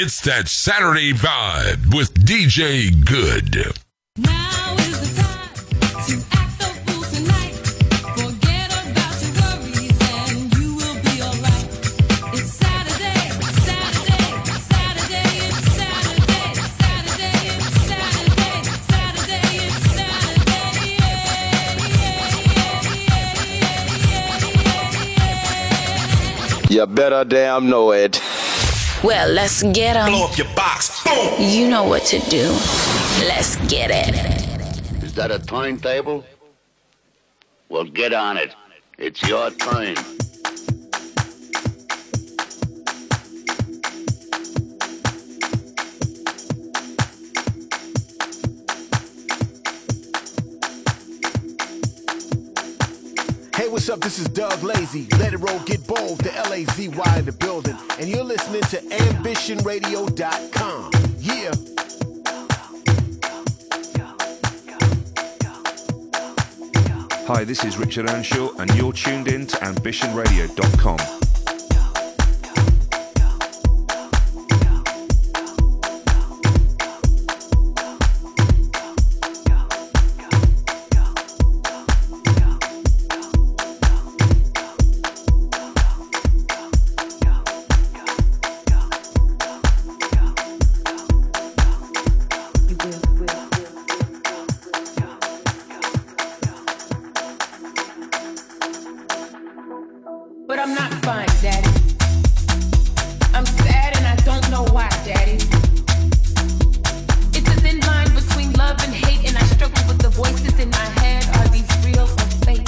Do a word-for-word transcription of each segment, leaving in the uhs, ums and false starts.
It's that Saturday vibe with D J Good. Now is the time to act the fool tonight. Forget about your worries and you will be alright. It's Saturday, Saturday, Saturday, it's Saturday, Saturday, it's Saturday, Saturday, it's Saturday, yeah, yeah, yeah, yeah, yeah, yeah. You better damn know it. Well, let's get 'em. Blow up your box. Boom. You know what to do. Let's get it. Is that a turntable? Well, get on it. It's your turn. Hey, what's up? This is Doug Lazy. Let it roll, get bold. The L A Z Y in the building. And you're listening to ambition radio dot com. Yeah. Hi, this is Richard Earnshaw, and you're tuned in to ambition radio dot com. But I'm not fine, Daddy. I'm sad and I don't know why, Daddy. It's a thin line between love and hate, and I struggle with the voices in my head. Are these real or fake?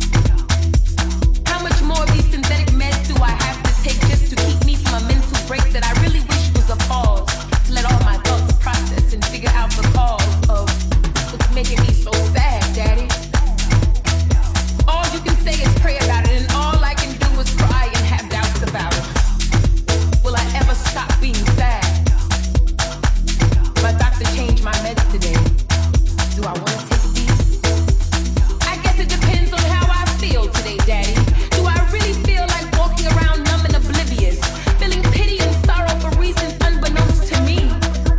How much more of these synthetic meds do I have to take just to keep me from a mental break that I really wish was a pause? To let all my thoughts process and figure out the cause of what's making me so sad, Daddy. All you can say is pray about it, and all I can do is cry and have doubts about it. Will I ever stop being sad? My doctor changed my meds today. Do I want to take these? I guess it depends on how I feel today, Daddy. Do I really feel like walking around numb and oblivious, feeling pity and sorrow for reasons unbeknownst to me?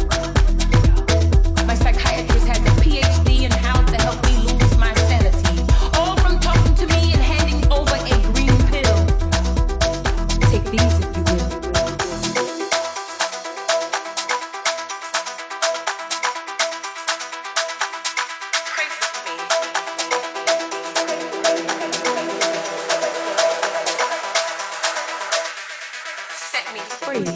My psychiatrist has a P H D in how to help me lose my sanity. All from talking to me and handing over a green pill. Take these if you will. Pray with me. Set me free.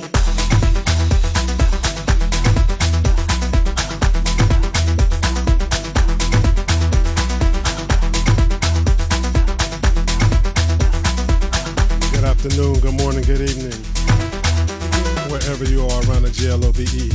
Good afternoon, good morning, good evening, wherever you are around the G L O B E.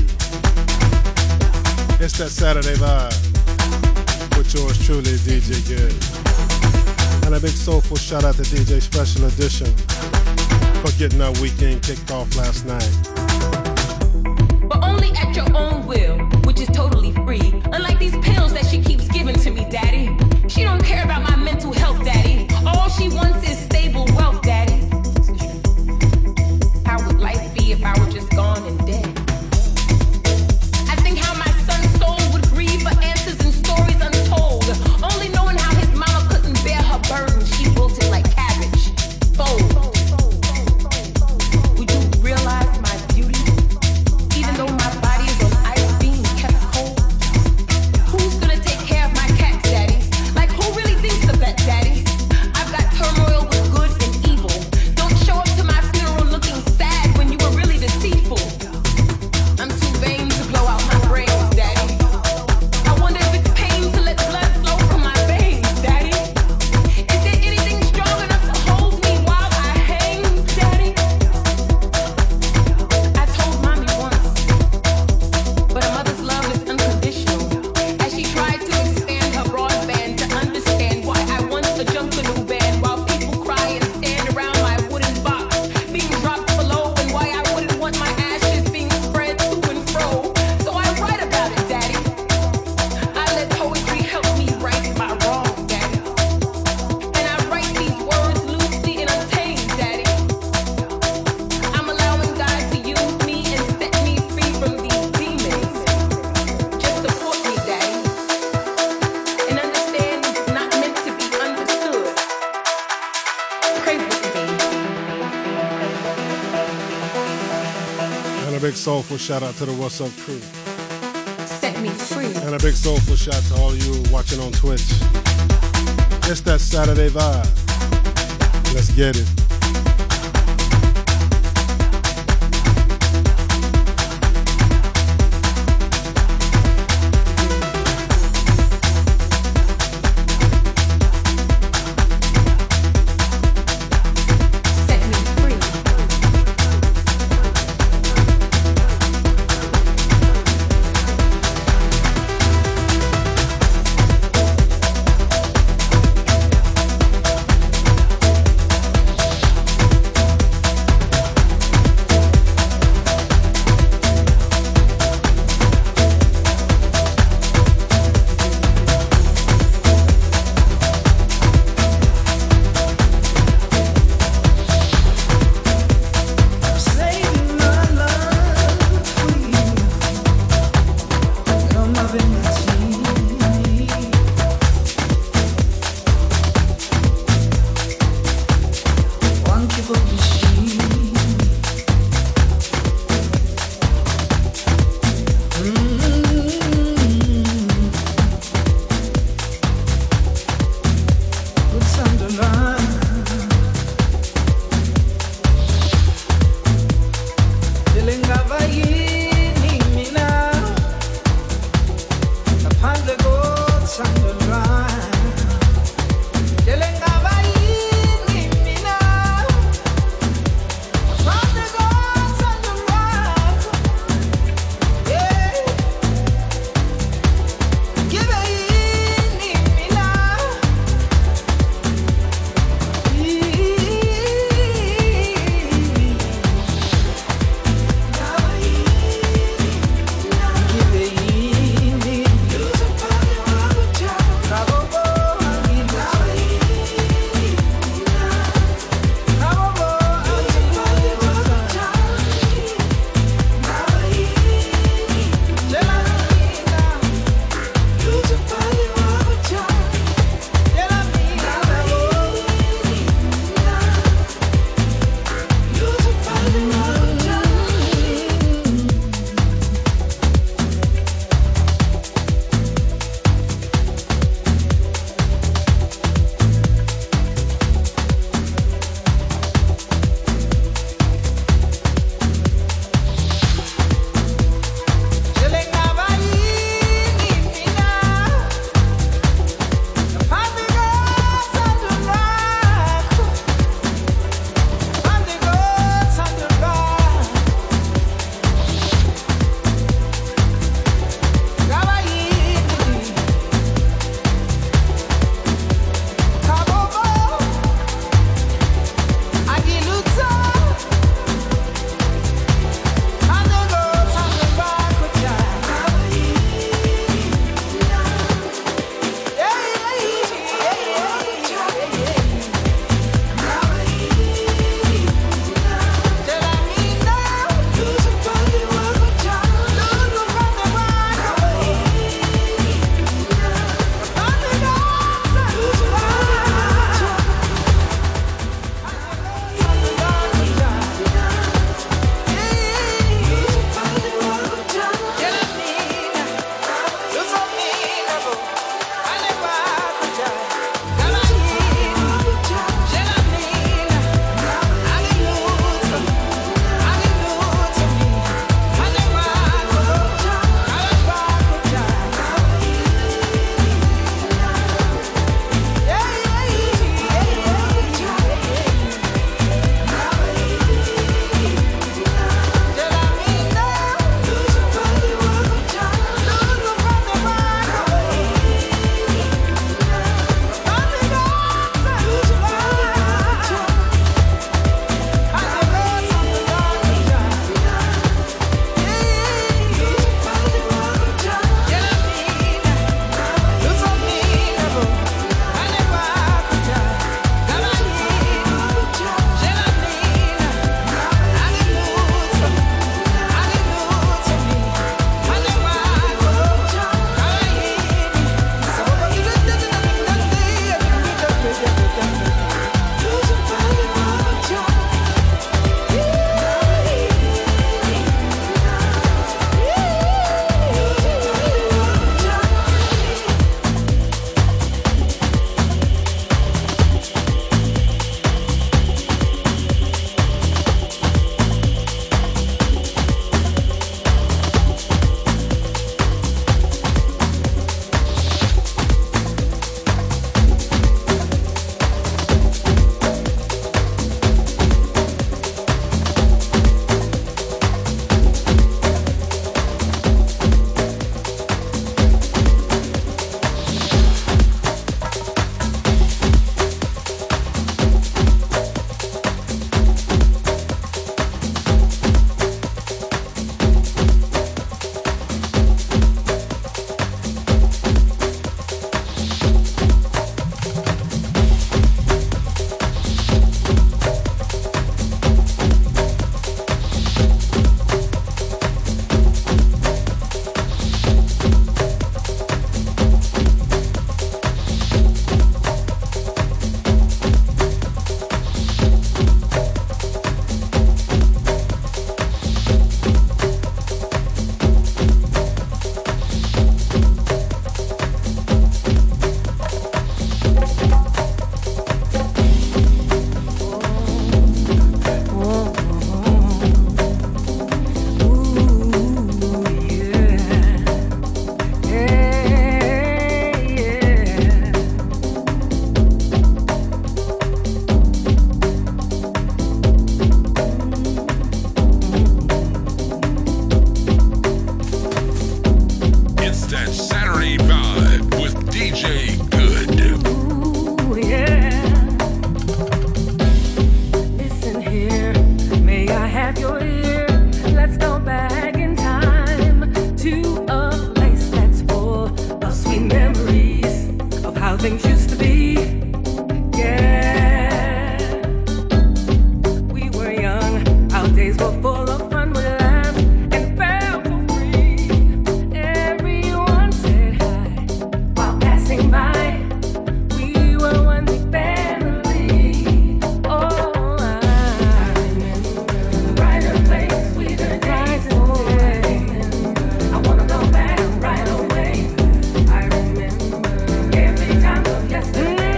It's that Saturday vibe with yours truly, D J Good. And a big soulful shout out to D J Special Edition for getting our weekend kicked off last night. But only at your own will, which is totally free. Unlike these pills that she keeps giving to me, Daddy. She don't care about my mental health, Daddy. All she wants is stable wealth, Daddy. How would life be if I were just gone and dead? I think how my son's soul would grieve for answers and stories untold. Only knowing how his mama couldn't bear her burden, she wilted like cabbage. Fold. Would you realize my beauty? Even though my body is on ice being kept cold. Who's gonna take care of my cats, Daddy? Like, who really thinks of that, Daddy? I've got turmoil with a big soulful shout out to the What's Up crew. Set me free. And a big soulful shout out to all you watching on Twitch. It's that Saturday vibe. Let's get it. Set me free. full of fun with laughs and felt so free. Everyone said hi while passing by. We were one big family. Oh, I remember the brighter place, sweeter days. I wanna go back right away. I remember every time of yesterday.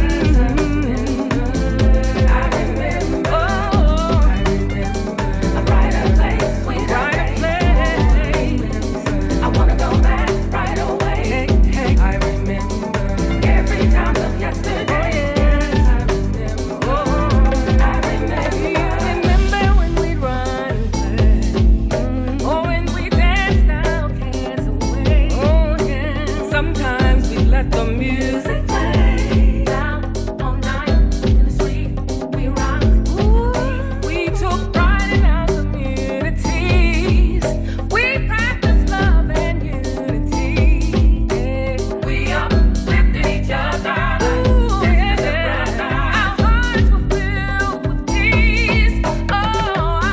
I remember, oh, I remember a brighter place, sweeter days. I wanna go back right away. I remember every time of yesterday. I remember, oh, I remember. Remember when we'd run and play. Oh, when we danced our cares away. Oh, yeah. Sometimes we let the music play. Down all night in the street, we rock. Ooh, we took pride in our communities. We practiced love and unity. Yeah. We uplifted each other. Ooh, yeah. Our hearts were filled with peace. Oh, I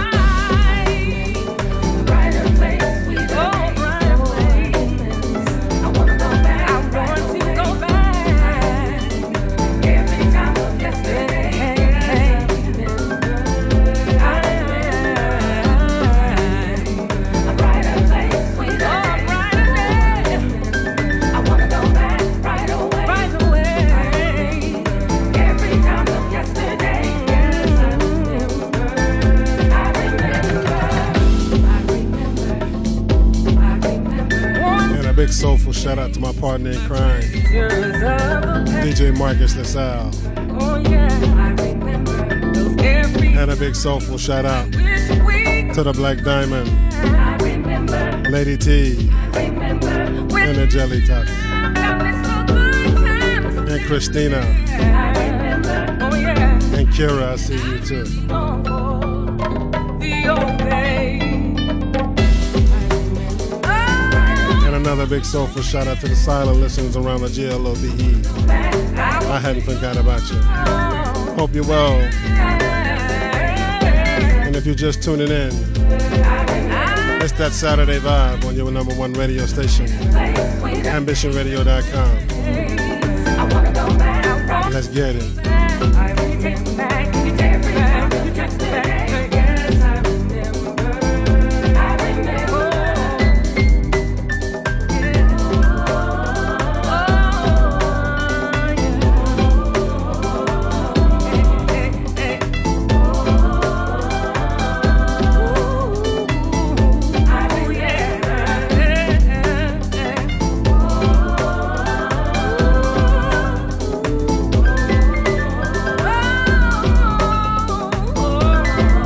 brighter place, sweeter oh, brighter place. I wanna go back. I want to go back. Every time of yesterday. I a brighter place, sweeter oh, brighter day. I wanna go back right away. Right away. Every time of yesterday. I remember. I remember. I remember. And a big soulful shout out to my partner in crime, D J Marcus LaSalle. Oh yeah, I remember those every And a big soulful shout out wish we to the Black Diamond, I remember, Lady T, remember and when the Jelly Tots, that was so good times. and Christina, I remember, oh yeah, and Kira, I see you too. oh, the old days. I remember, And another big soulful shout out to the silent listeners around the G L O B E. I hadn't forgot about you. Hope you're well. And if you're just tuning in, it's that Saturday vibe on your number one radio station, ambition radio dot com. Let's get it. I take back every time you just back. Yes, I remember. I remember. Oh,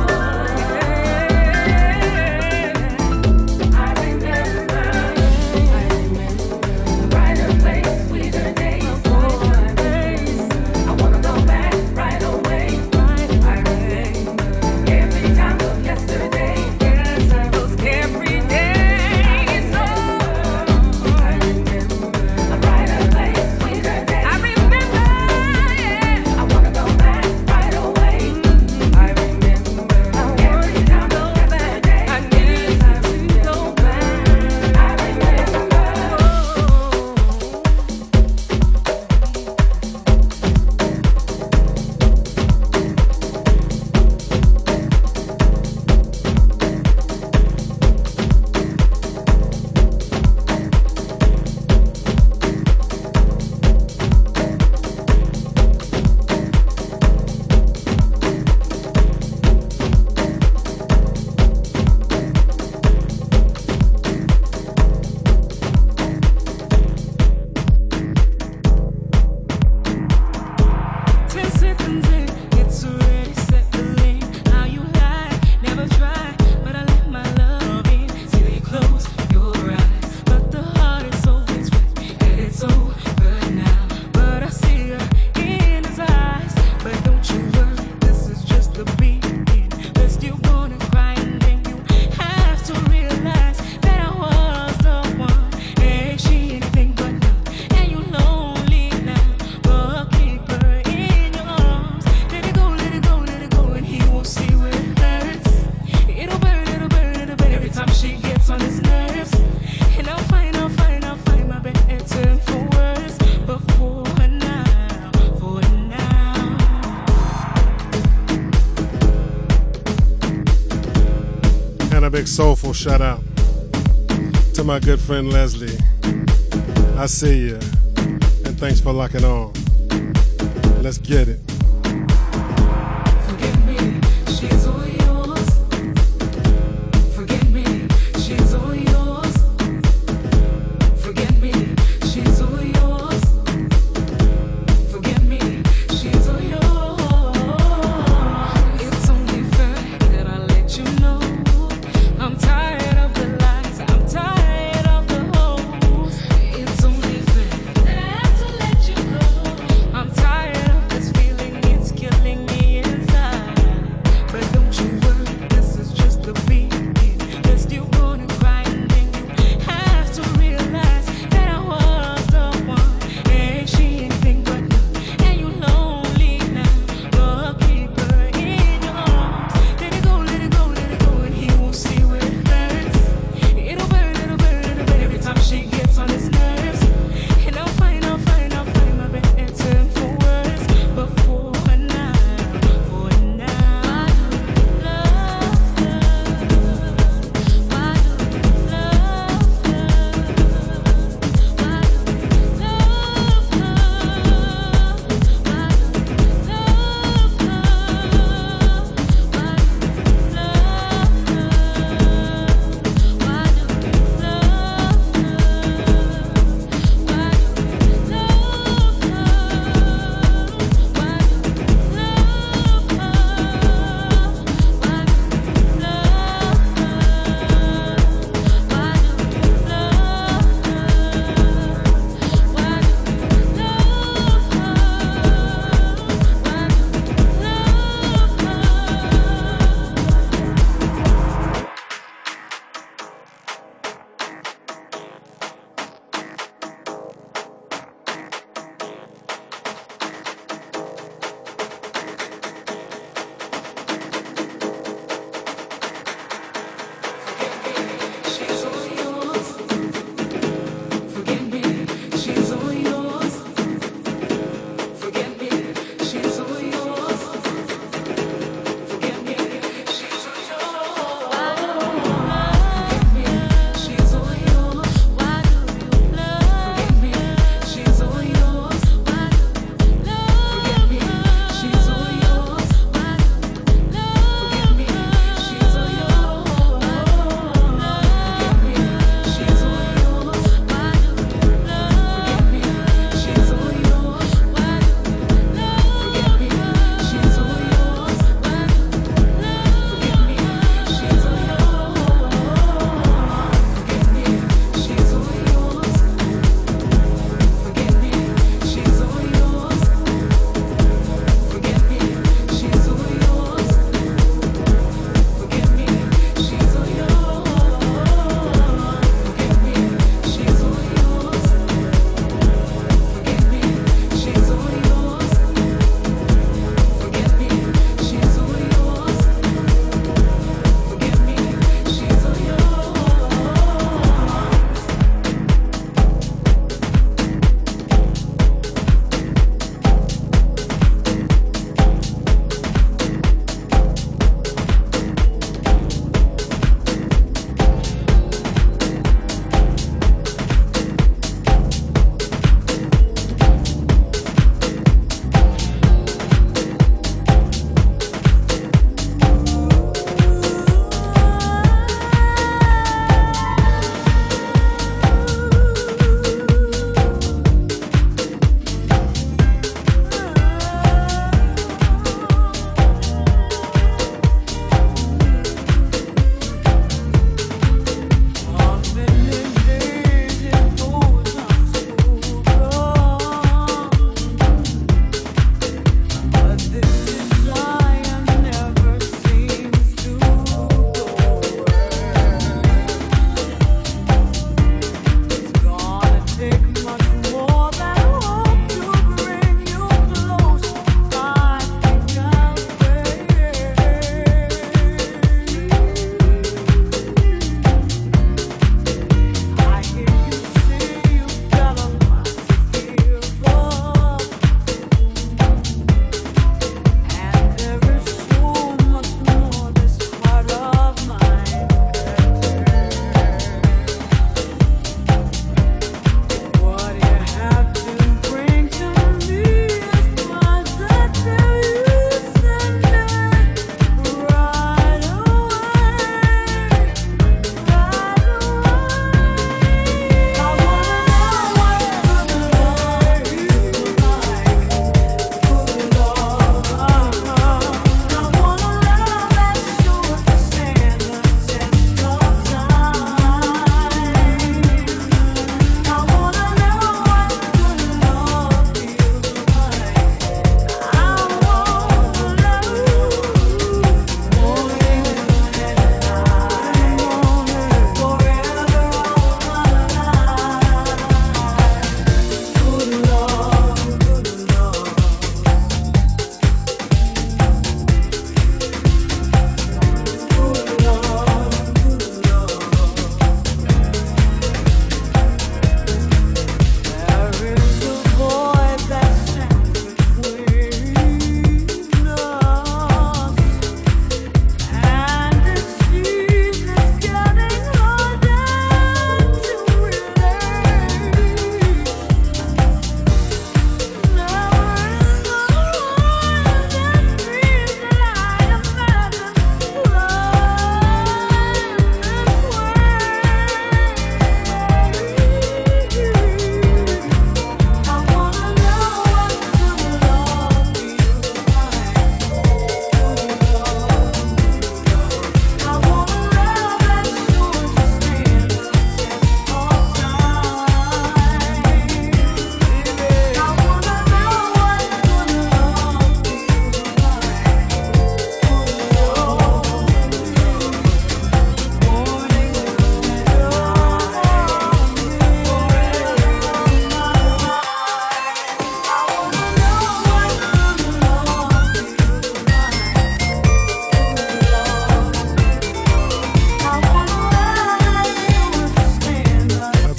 a big soulful shout out to my good friend Leslie. I see you, and thanks for locking on. Let's get it. Forgive me, she's all yours. Forgive me, she's all yours. Forgive me, she's all yours. Forgive me, she's all yours. It's only fair that I let you know I'm tired of the lies, I'm tired of the hoes. It's only fair that I have to let you know I'm tired of this feeling.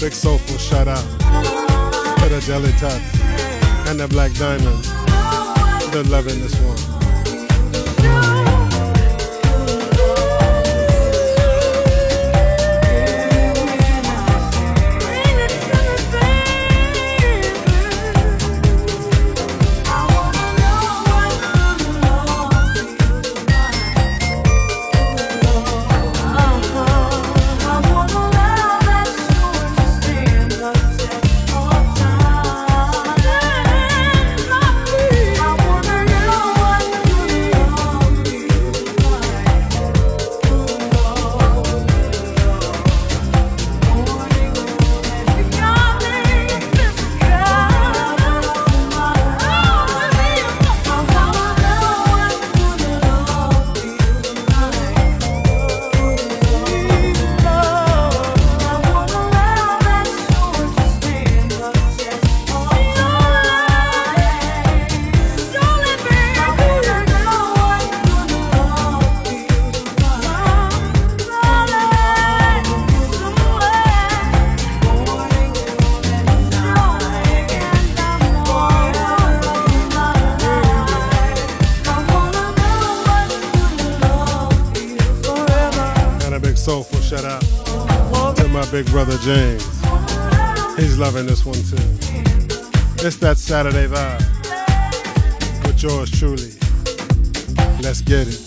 big soulful shout out to the Jelly Tots and the Black Diamonds. They're loving this one. Soulful shout out to my big brother James. He's loving this one too. It's that Saturday vibe with yours truly. Let's get it.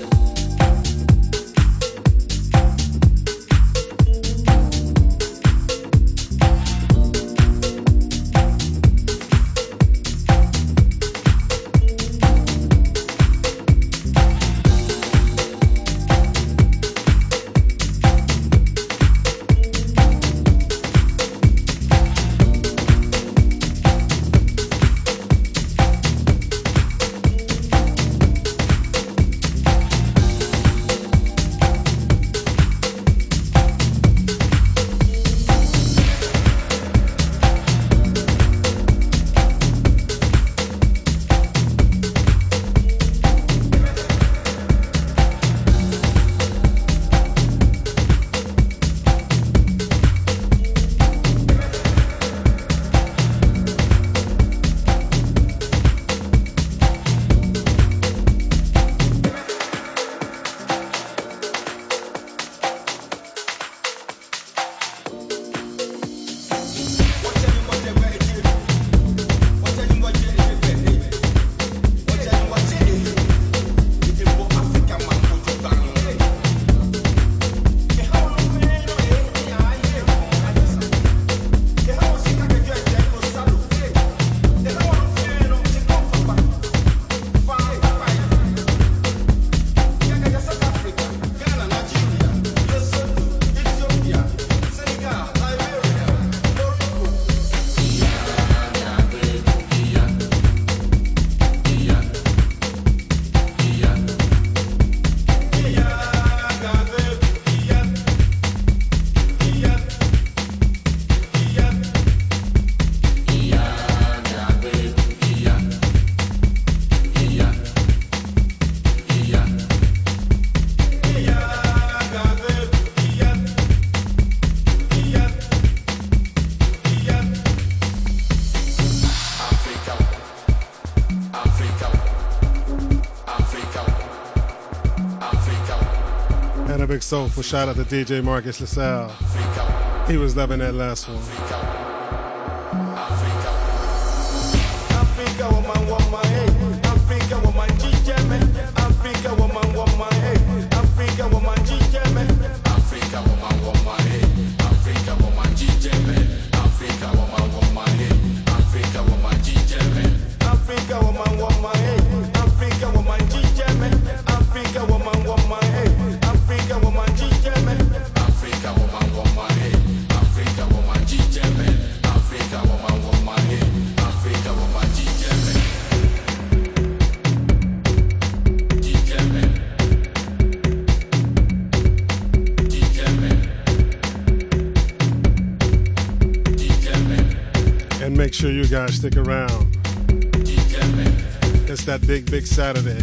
Big soulful shout out to D J Marcus LaSalle. He was loving that last one. Africa woman woman hey, Africa woman Africa woman woman hey, Africa woman Africa woman woman hey, Africa woman Africa woman woman hey, Africa woman Africa woman woman hey, Africa woman Africa woman woman hey. Africa woman, Africa woman, woman, hey. Africa woman, Africa woman, woman, hey. Africa woman, and make sure you guys stick around. It's that big, big Saturday.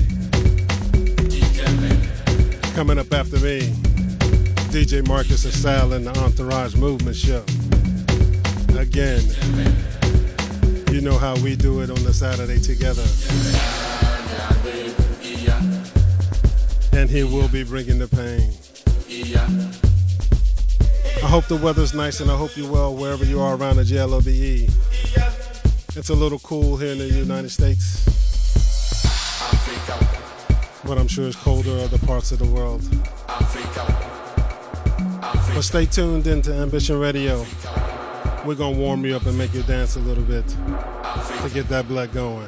Coming up after me, D J Marcus LaSalle and the Entourage Movement Show. again. You know how we do it on the Saturday together. And he will be bringing the pain. I hope the weather's nice and I hope you're well wherever you are around the J L O B E. It's a little cool here in the United States, but I'm sure it's colder in other parts of the world. But stay tuned into Ambition Radio. We're gonna warm you up and make you dance a little bit to get that blood going.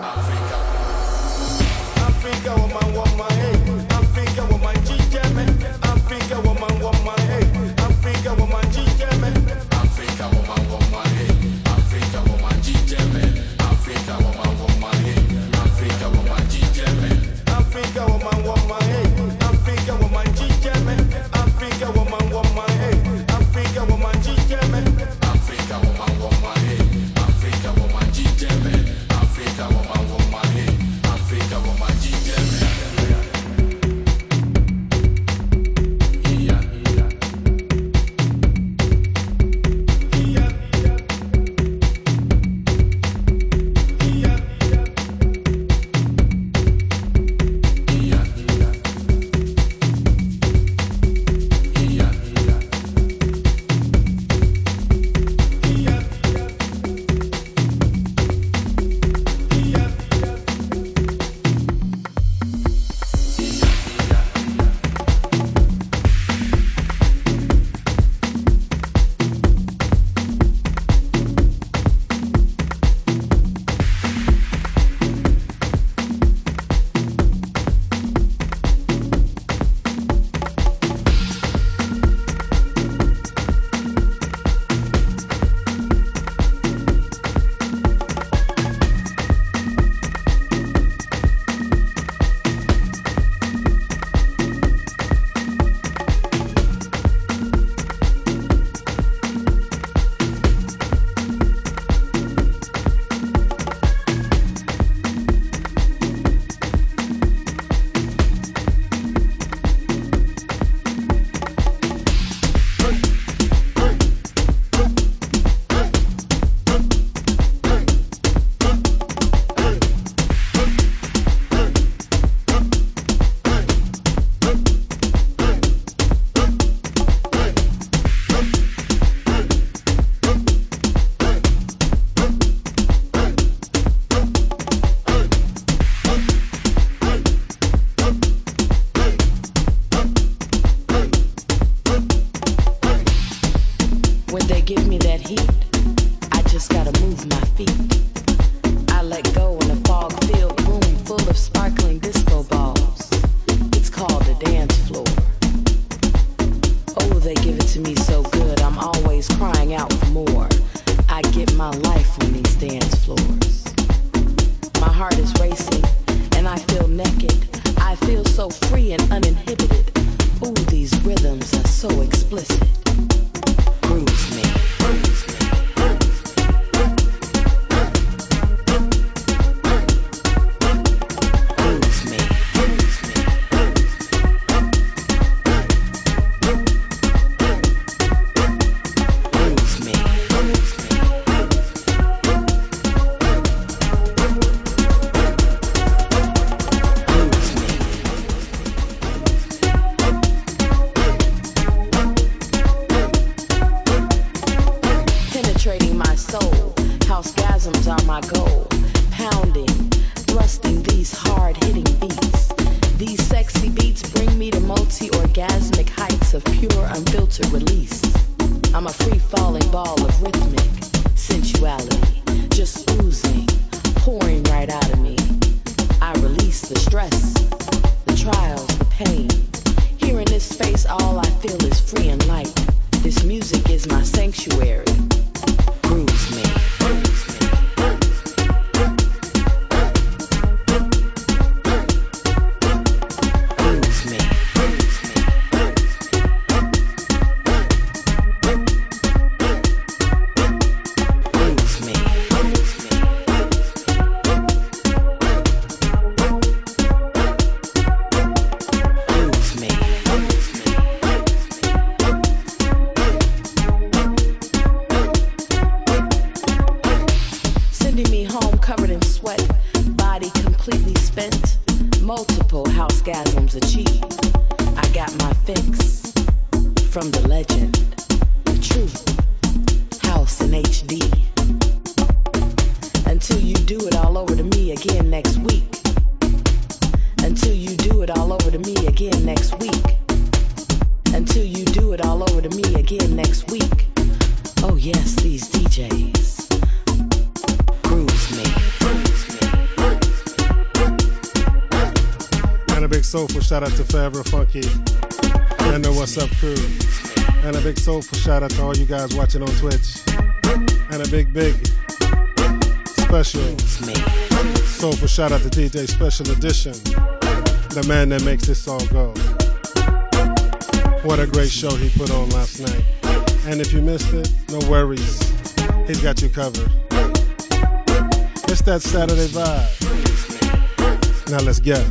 Africa woman want my head. Africa woman ginger me. Africa woman want my head. Africa woman ginger me. Africa woman want my head. Africa woman ginger me. Africa woman want my head. Africa woman ginger me. Africa woman want my head. Africa woman ginger me. Africa woman want my head. Africa woman ginger me. Africa woman want my head. Africa woman ginger me. Africa woman want my head. Africa woman ginger me. from the legend, the truth, house in H D. Until you do it all over to me again next week. Until you do it all over to me again next week. Until you do it all over to me again next week. Oh yes, these D Js grooves me. And a big soulful shout out to Forever Funky and the What's Up crew. And a big soulful shout out to all you guys watching on Twitch. And a big, big special soulful shout out to D J Special Edition, the man that makes this all go. What a great show he put on last night. And if you missed it, no worries. He's got you covered. It's that Saturday vibe. Now let's go.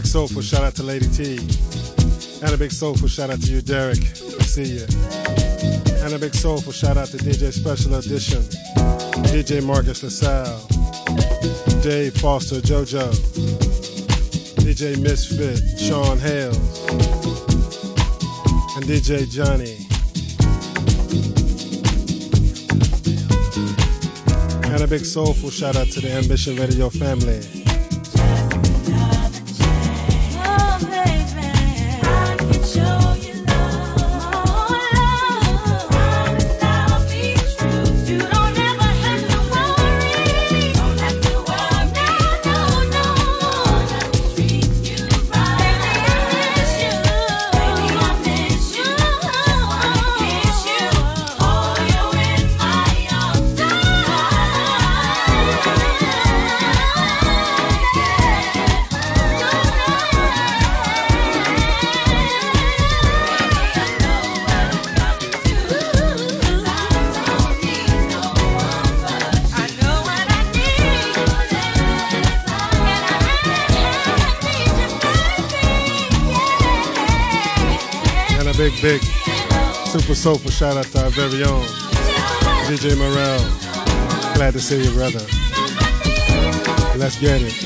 soulful shout out to Lady T. And a big soulful shout out to you, Derek. I see you. And a big soulful shout out to D J Special Edition, D J Marcus LaSalle, Dave Foster, JoJo, D J Misfit, Sean Hales, and D J Johnny. And a big soulful shout out to the Ambition Radio family. Big, big, super soulful shout out to our very own D J Morel. Glad to see you, brother. Let's get it.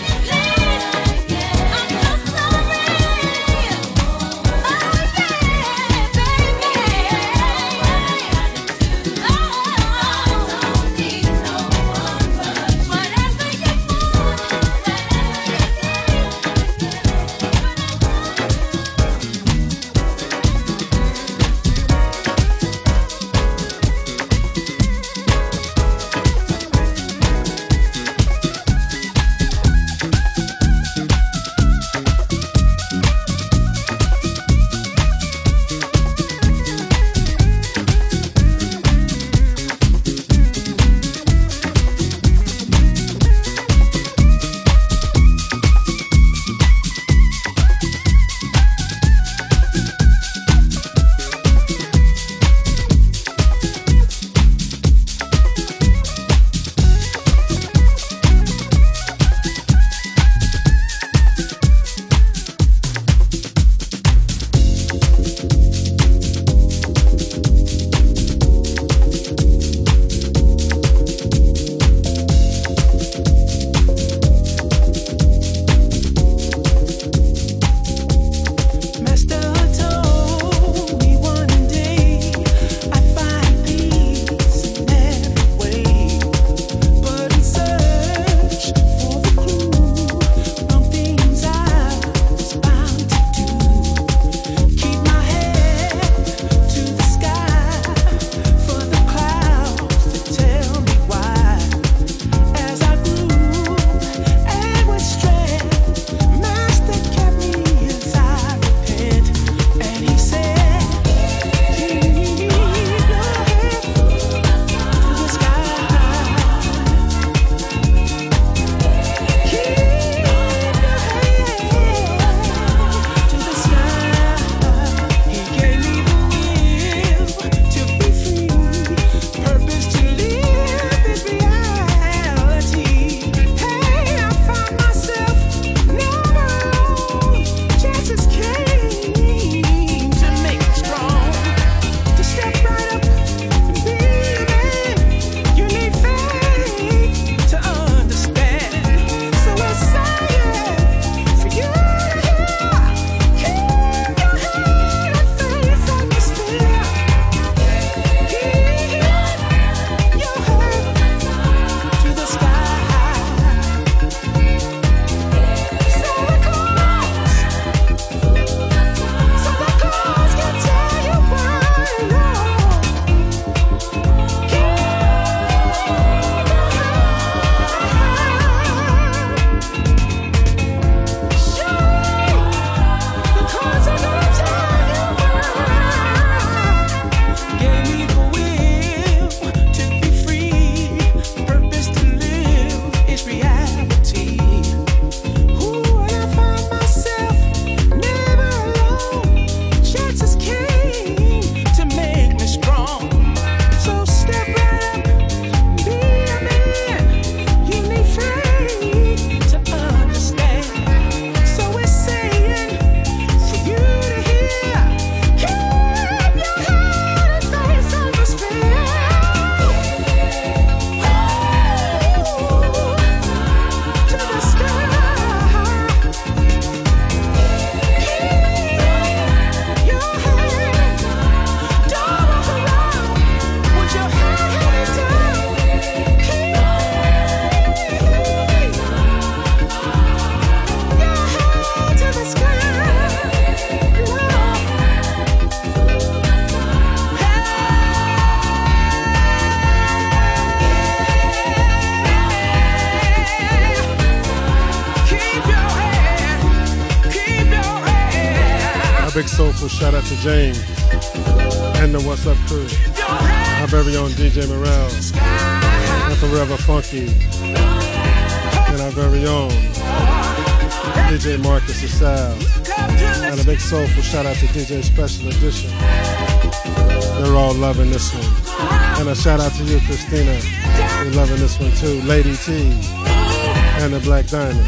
soulful shout out to James and the What's Up crew. Our very own D J Morel and Forever Funky. And our very own D J Marcus Asal. And a big soulful shout out to D J Special Edition. They're all loving this one. And a shout out to you, Christina. You're loving this one too. Lady T and the Black Diamond.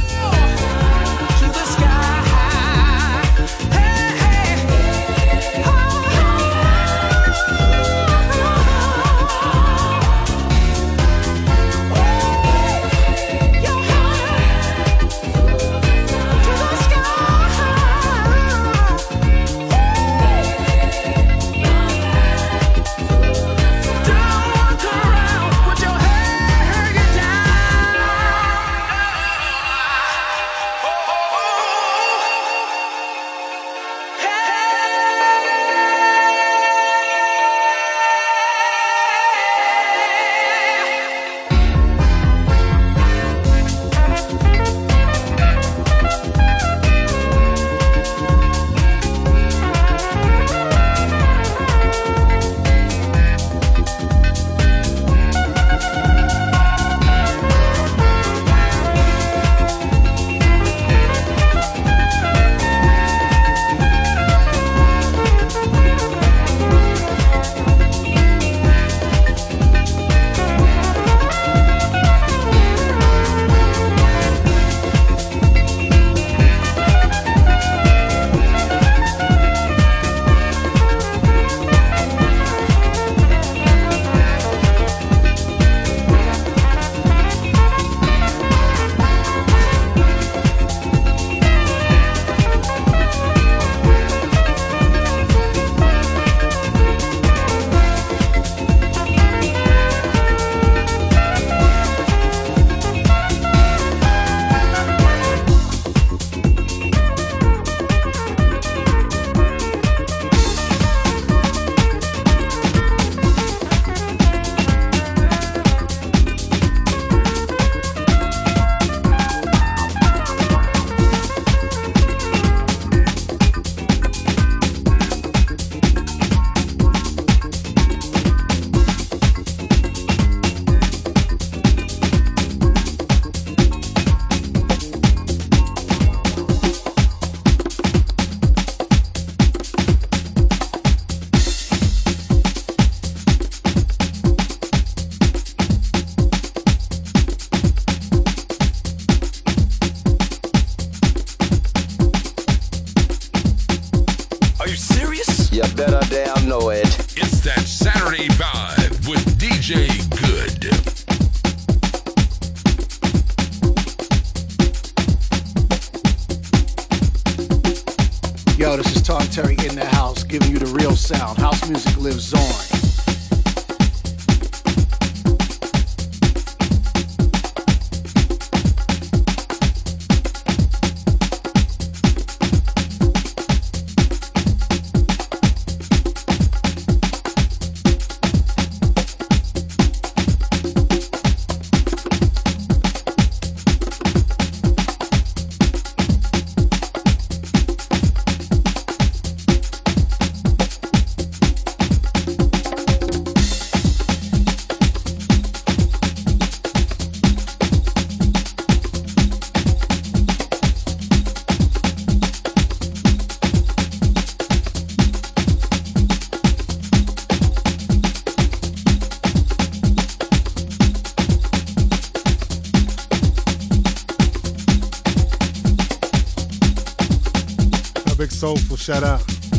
Soulful shout out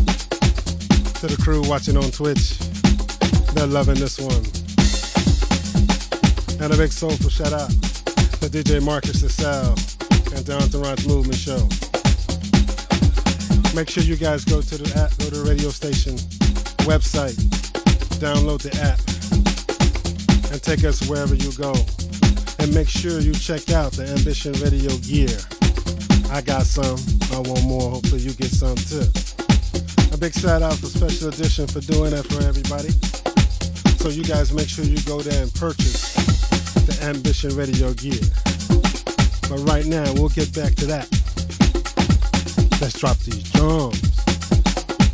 to the crew watching on Twitch. They're loving this one. And a big soulful shout out to D J Marcus Asal and Down to Ron's Movement Show. Make sure you guys go to the app, go to the radio station website, download the app, and take us wherever you go. And make sure you check out the Ambition Radio gear. I got some. I want more. Hopefully you get some too. A big shout out for Special Edition for doing that for everybody. So you guys make sure you go there and purchase the Ambition Radio gear. But right now, we'll get back to that. Let's drop these drums.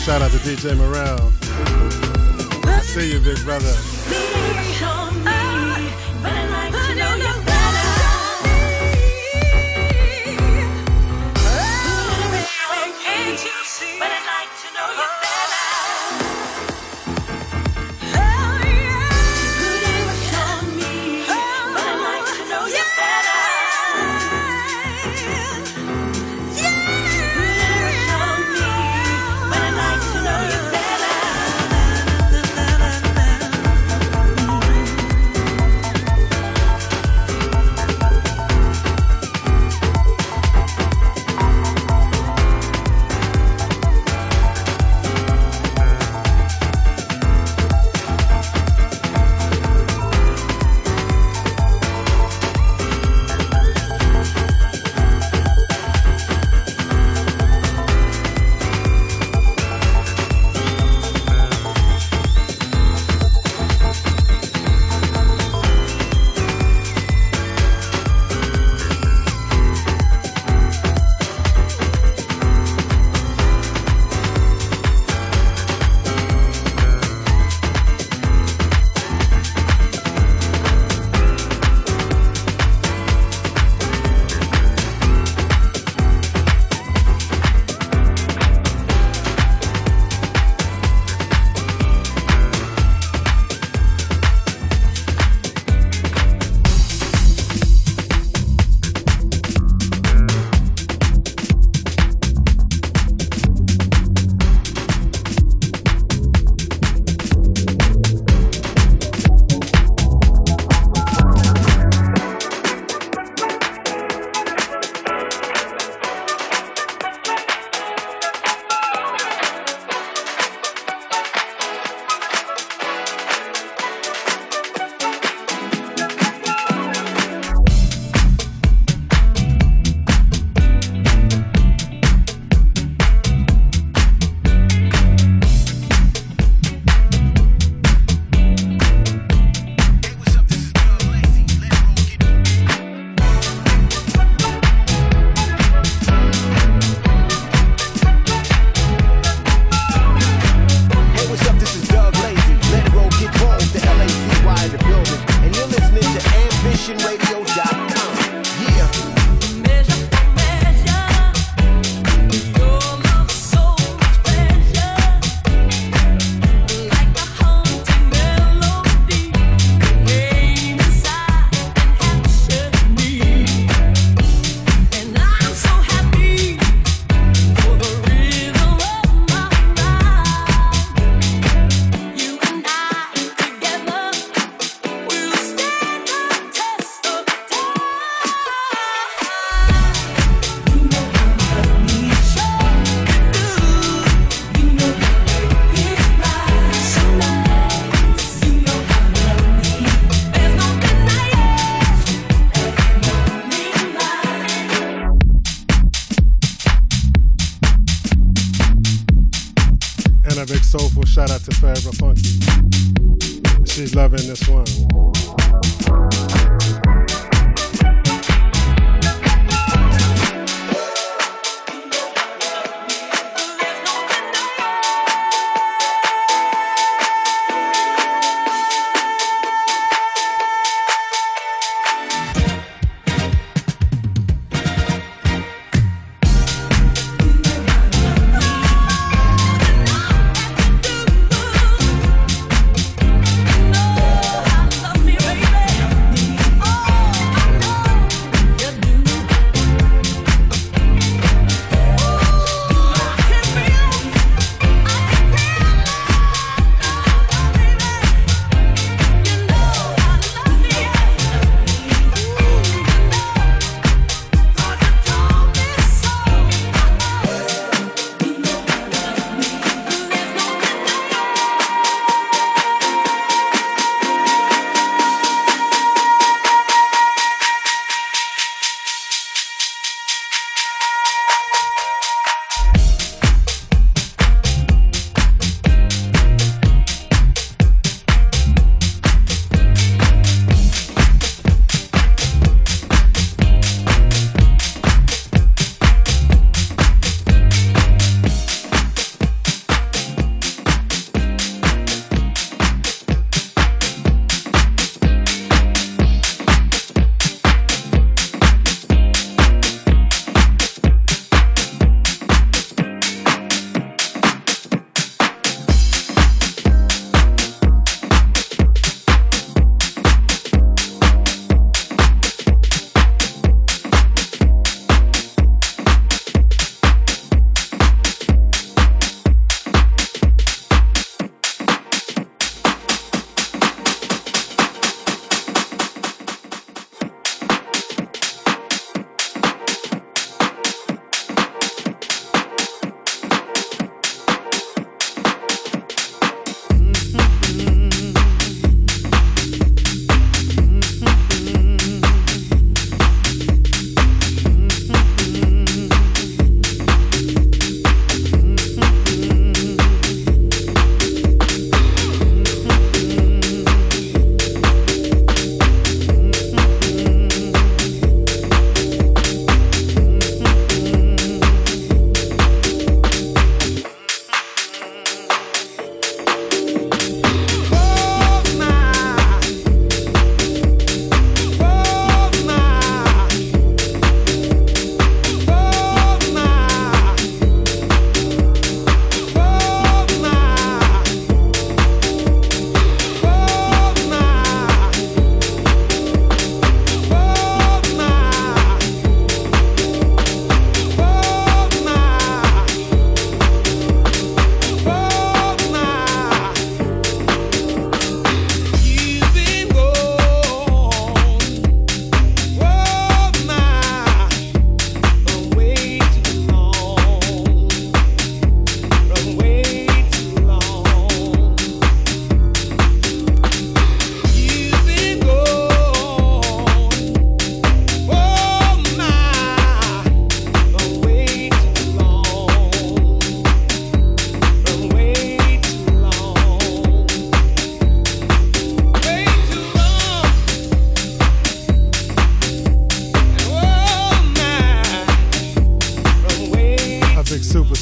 shout out to D J Morale. I see you, big brother. Soulful shout out to Forever Funky. She's loving this one. Oh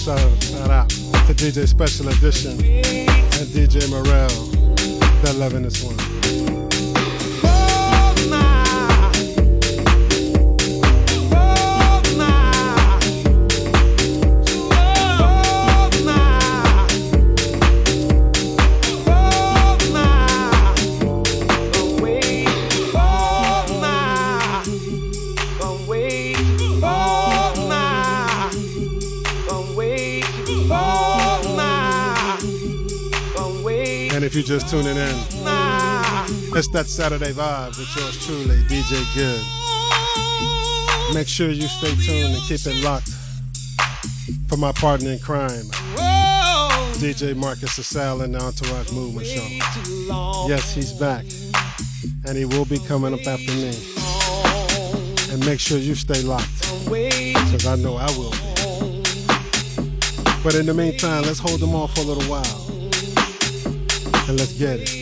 shout, shout out to D J Special Edition and D J Morel. They're loving this one. And if you're just tuning in, it's that Saturday vibe with yours truly, D J Good. Make sure you stay tuned and keep it locked for my partner in crime, D J Marcus Asal and the Entourage Movement Show. Yes, he's back, and he will be coming up after me. And make sure you stay locked, because I know I will be. But in the meantime, let's hold them off for a little while. And let's get it.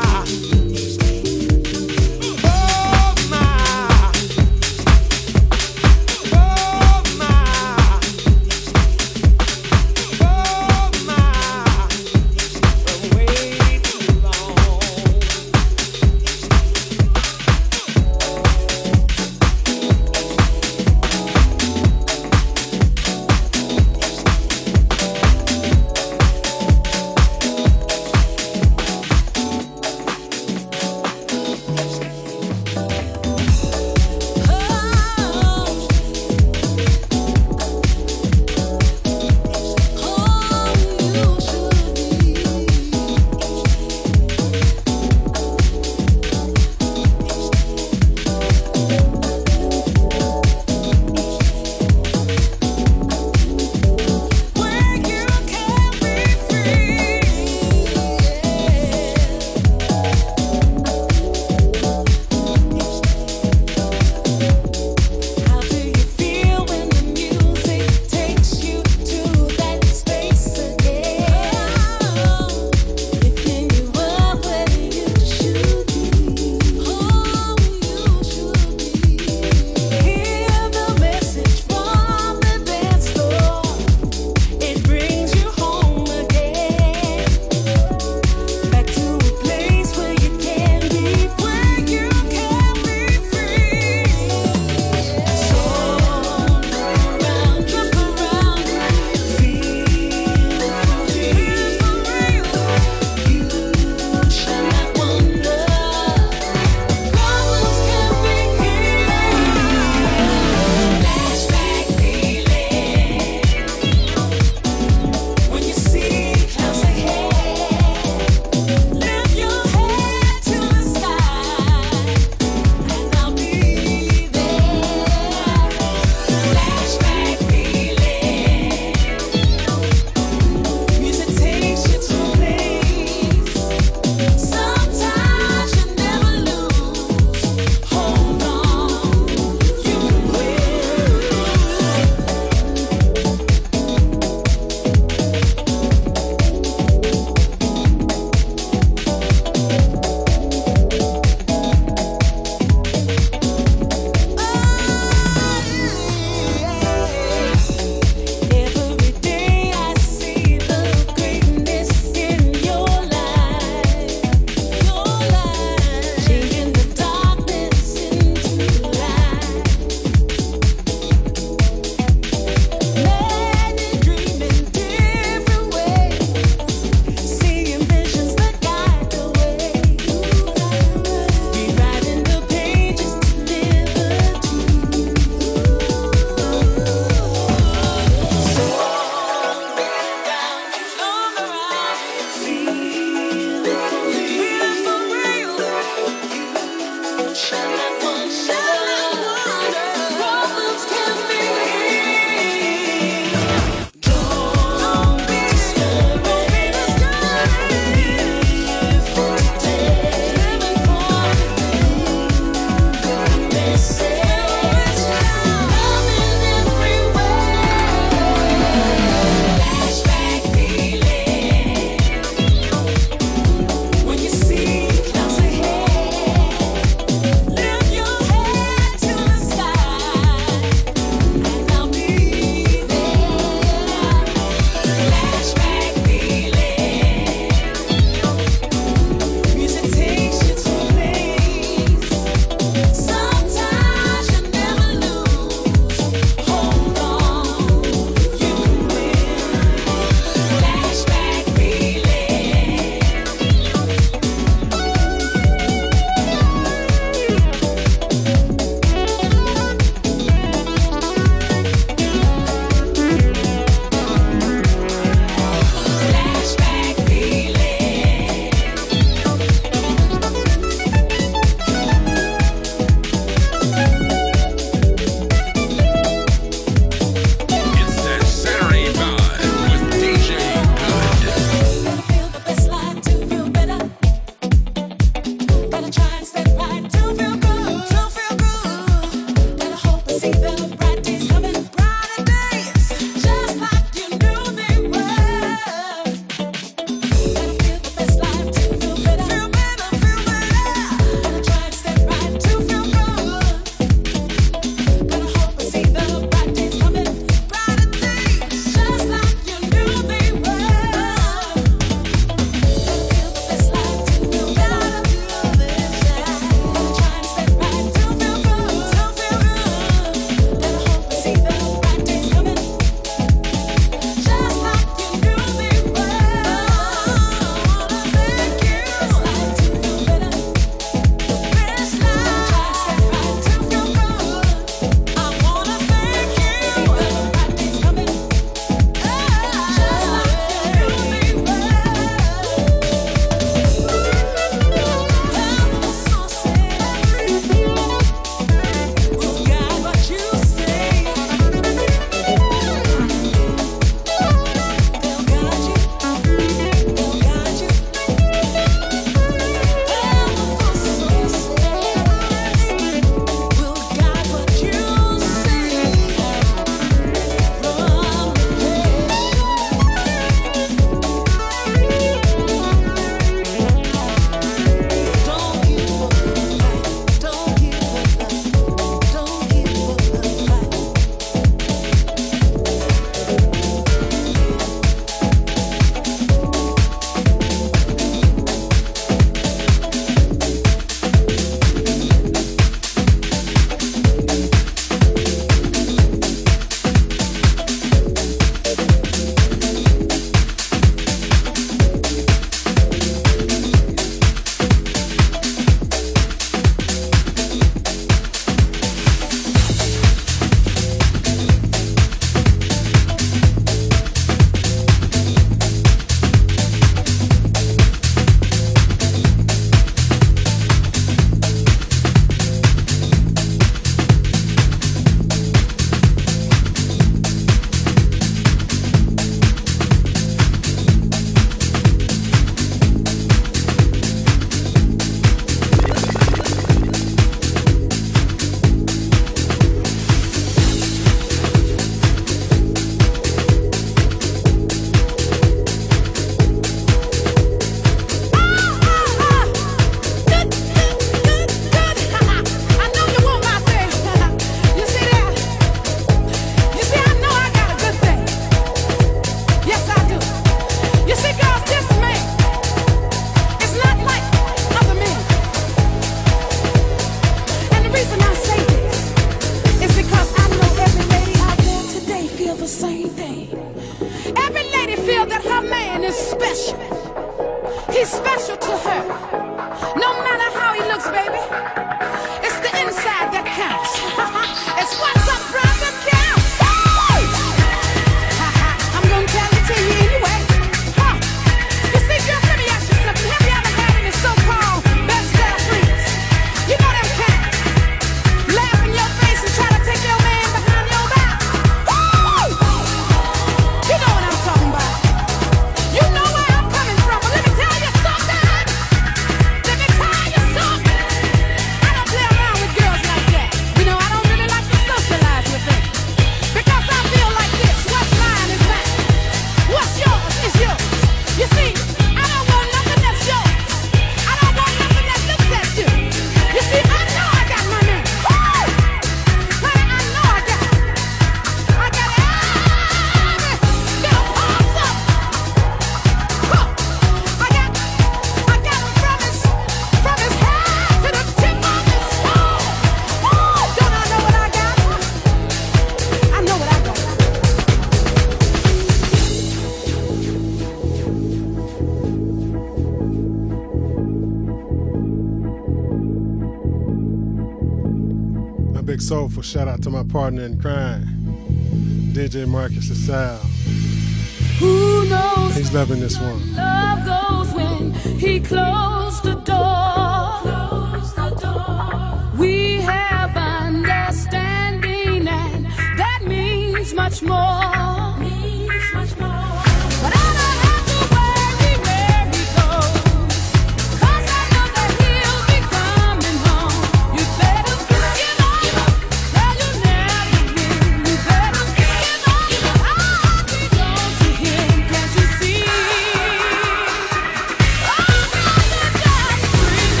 A big soulful shout out to my partner in crime, D J Marcus LaSalle. Who knows? He's loving this one. Love goes when he closed the door. Closed the door. We have understanding, and that means much more. Means much more. But I don't have to worry where he goes, 'cause I know that he'll be coming home. You better give up, tell you never win. You better give up, I'll be gone to him. Can't you see? Oh, no, you just bring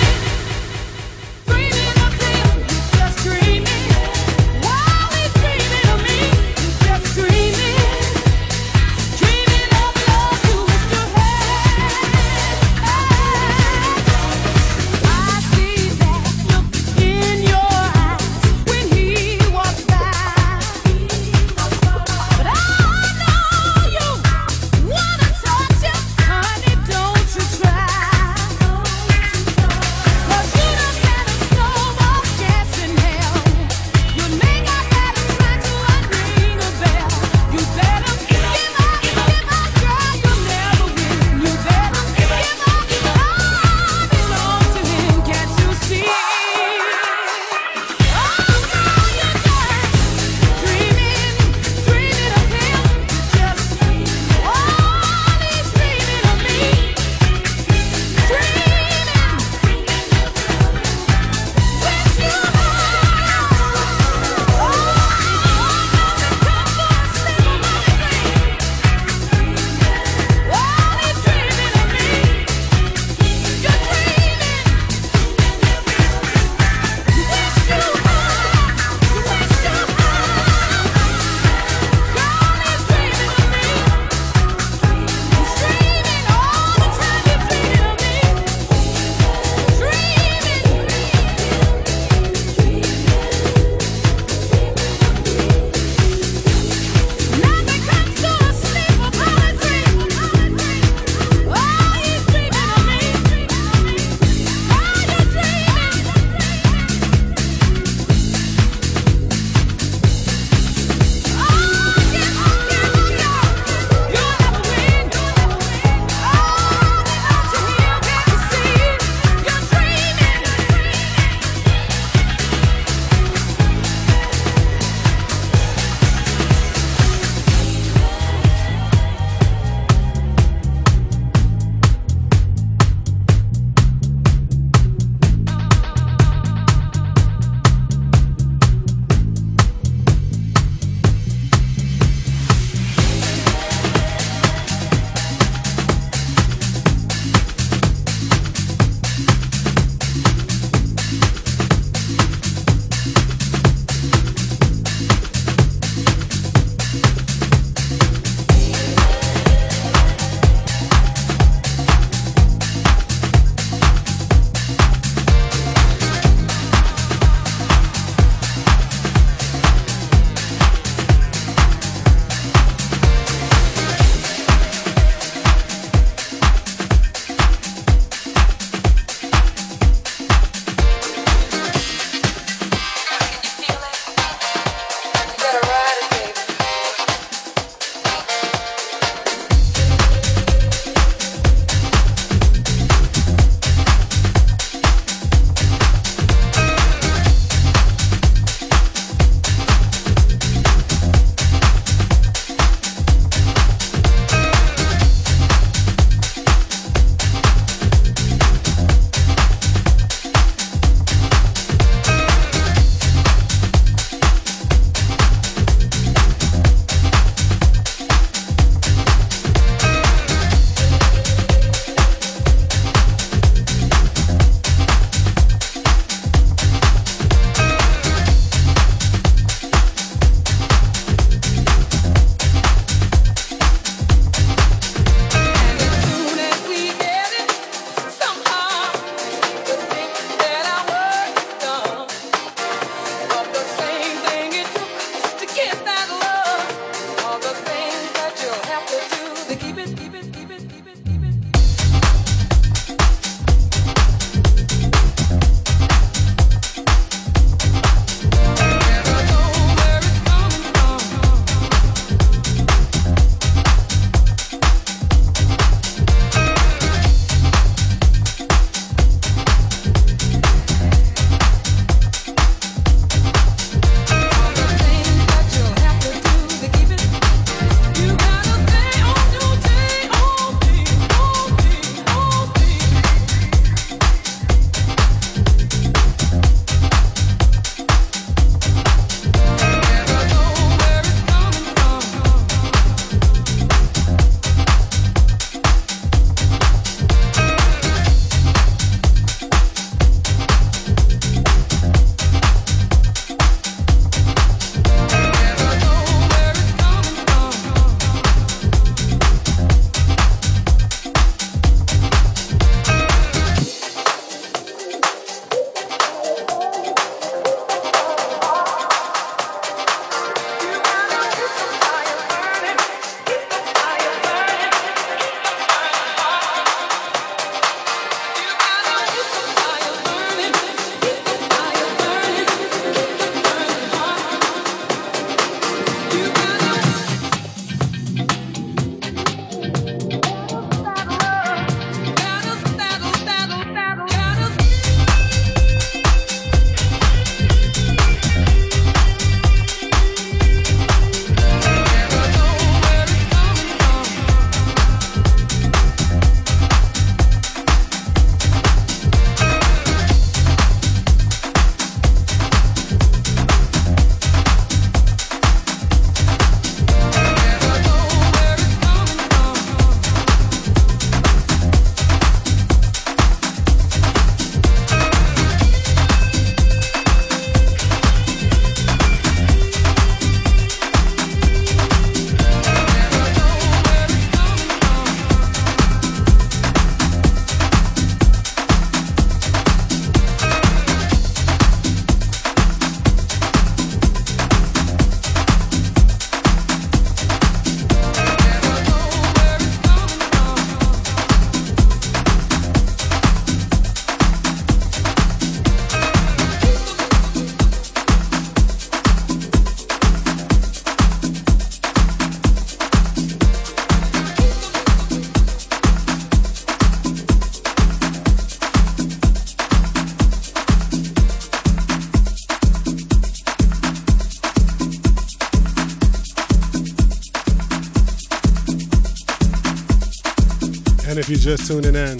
And if you're just tuning in,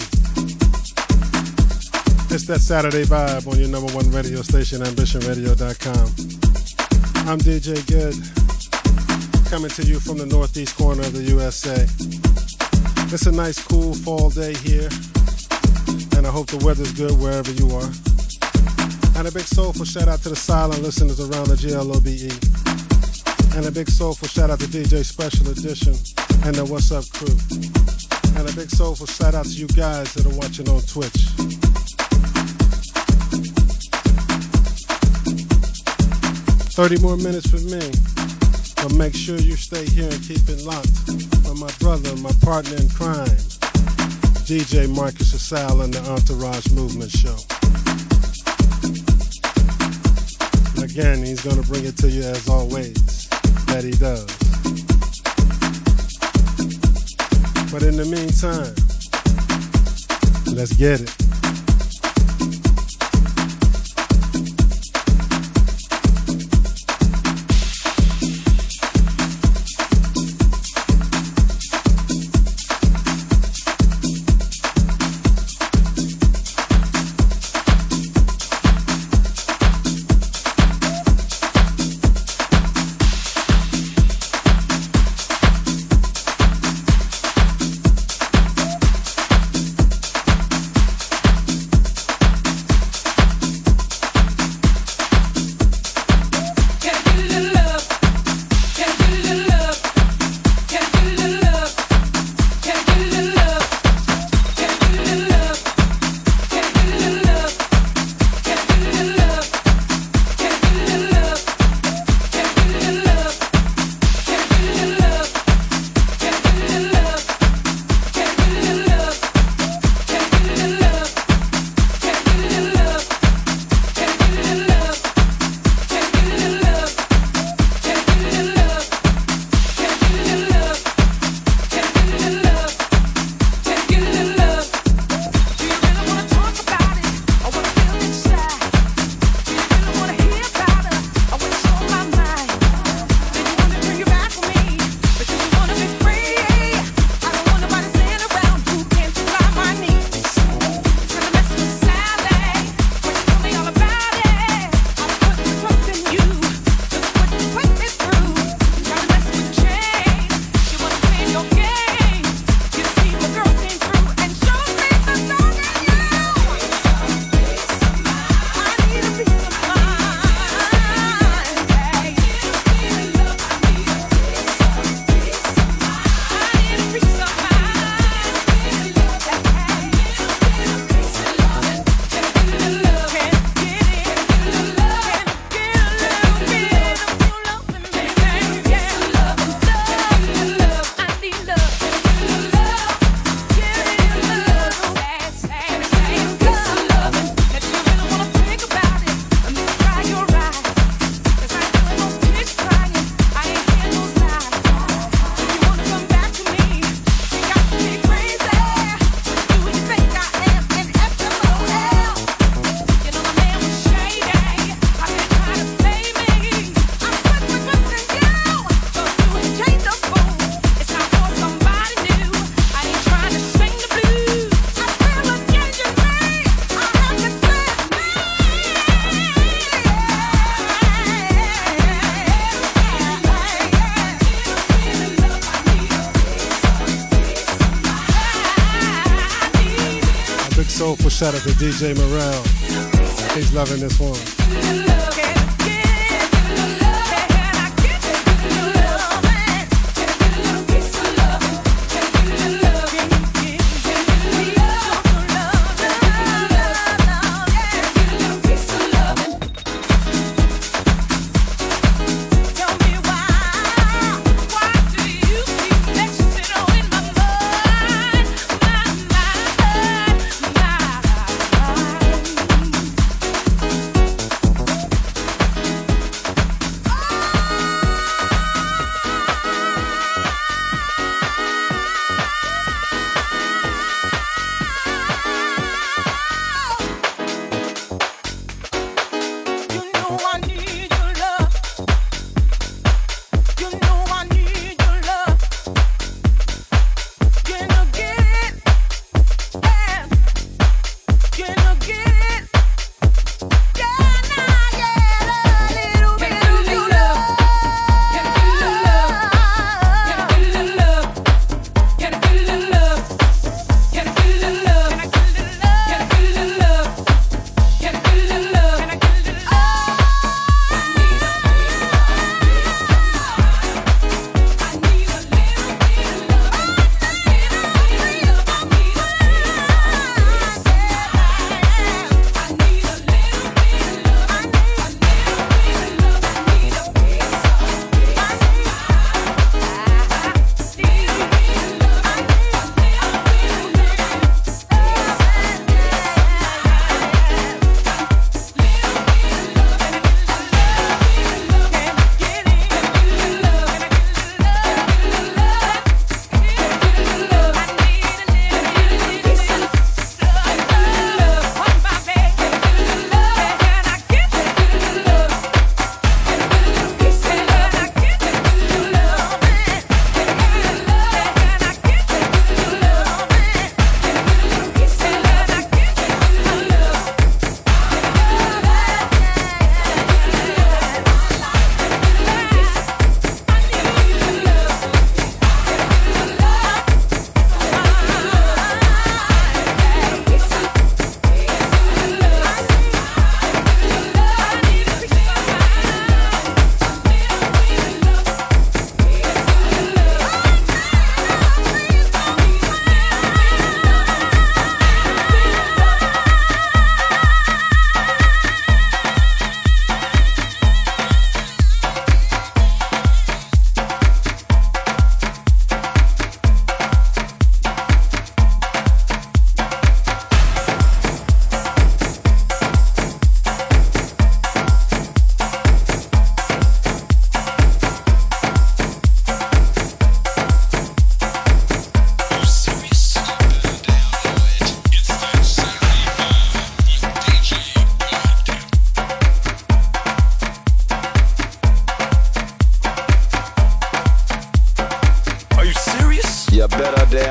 it's that Saturday vibe on your number one radio station, ambition radio dot com. I'm D J Good, coming to you from the northeast corner of the U S A. It's a nice, cool fall day here, and I hope the weather's good wherever you are. And a big soulful shout out to the silent listeners around the G L O B E. And a big soulful shout out to D J Special Edition and the What's Up crew. And a big soulful shout out to you guys that are watching on Twitch. thirty more minutes for me, but make sure you stay here and keep it locked for my brother, my partner in crime, D J Marcus Asal and the Entourage Movement Show. Again, he's gonna bring it to you as always, that he does. But in the meantime, let's get it. Soulful shout out to D J Morel. He's loving this one.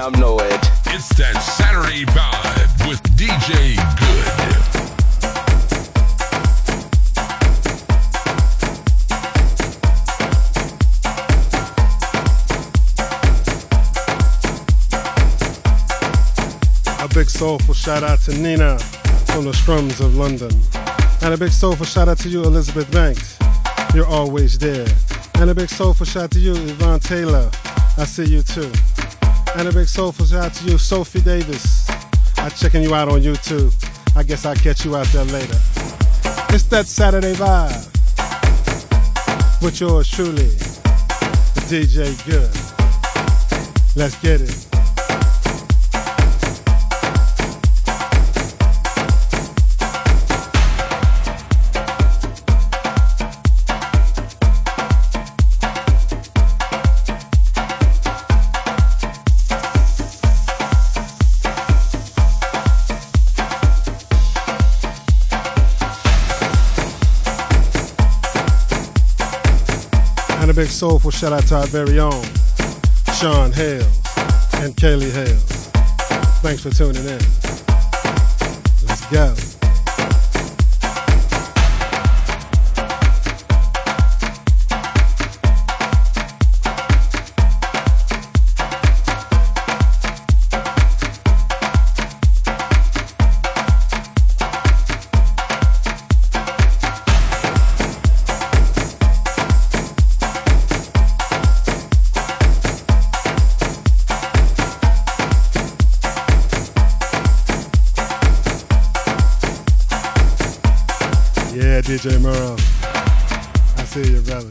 damn know it. It's that Saturday vibe with D J Good. A big soulful shout out to Nina from the Strums of London. And a big soulful shout out to you, Elizabeth Banks. You're always there. And a big soulful shout out to you, Yvonne Taylor. I see you too. And a big soulful shout out to you, Sophie Davis. I'm checking you out on YouTube. I guess I'll catch you out there later. It's that Saturday vibe with yours truly, D J Good. Let's get it. A big soulful shout out to our very own Sean Hales and Kaylee Hales. Thanks for tuning in. Let's go. D J Merle, I see you, brother.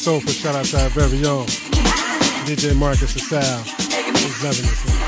soulful shout out to our very own D J Marcus LaSalle. He's loving this one.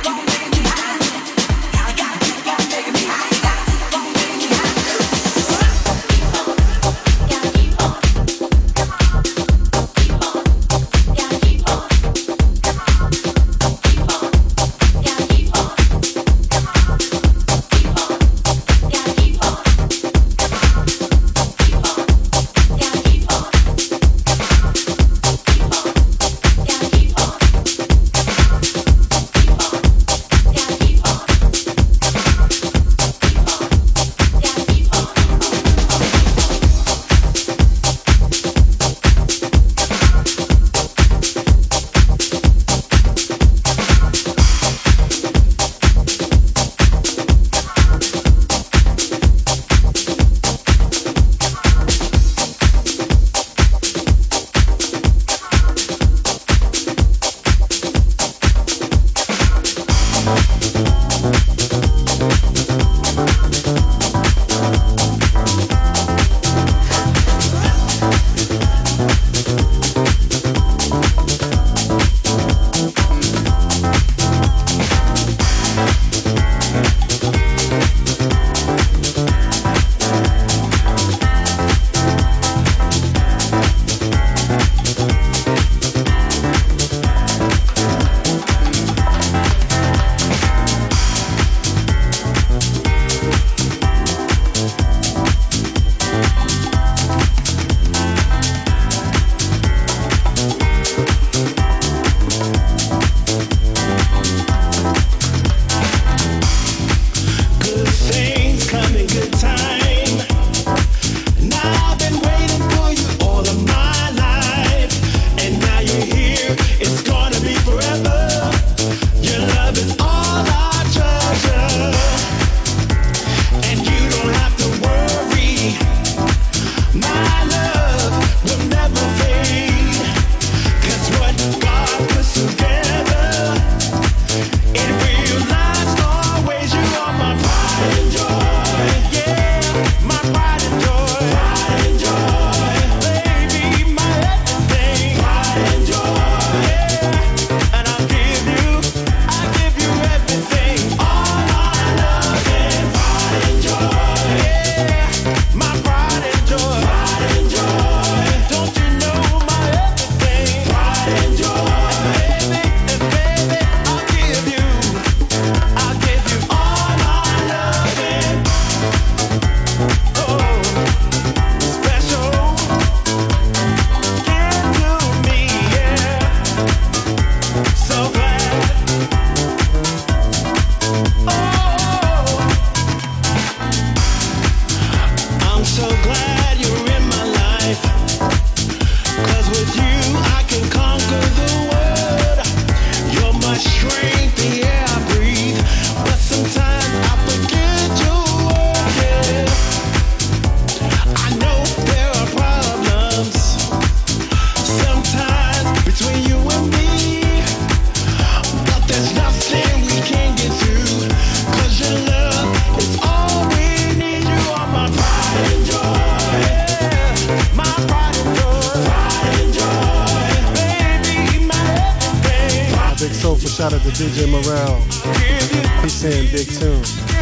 Shout out to D J Morale. He's saying big tune.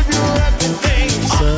Sir.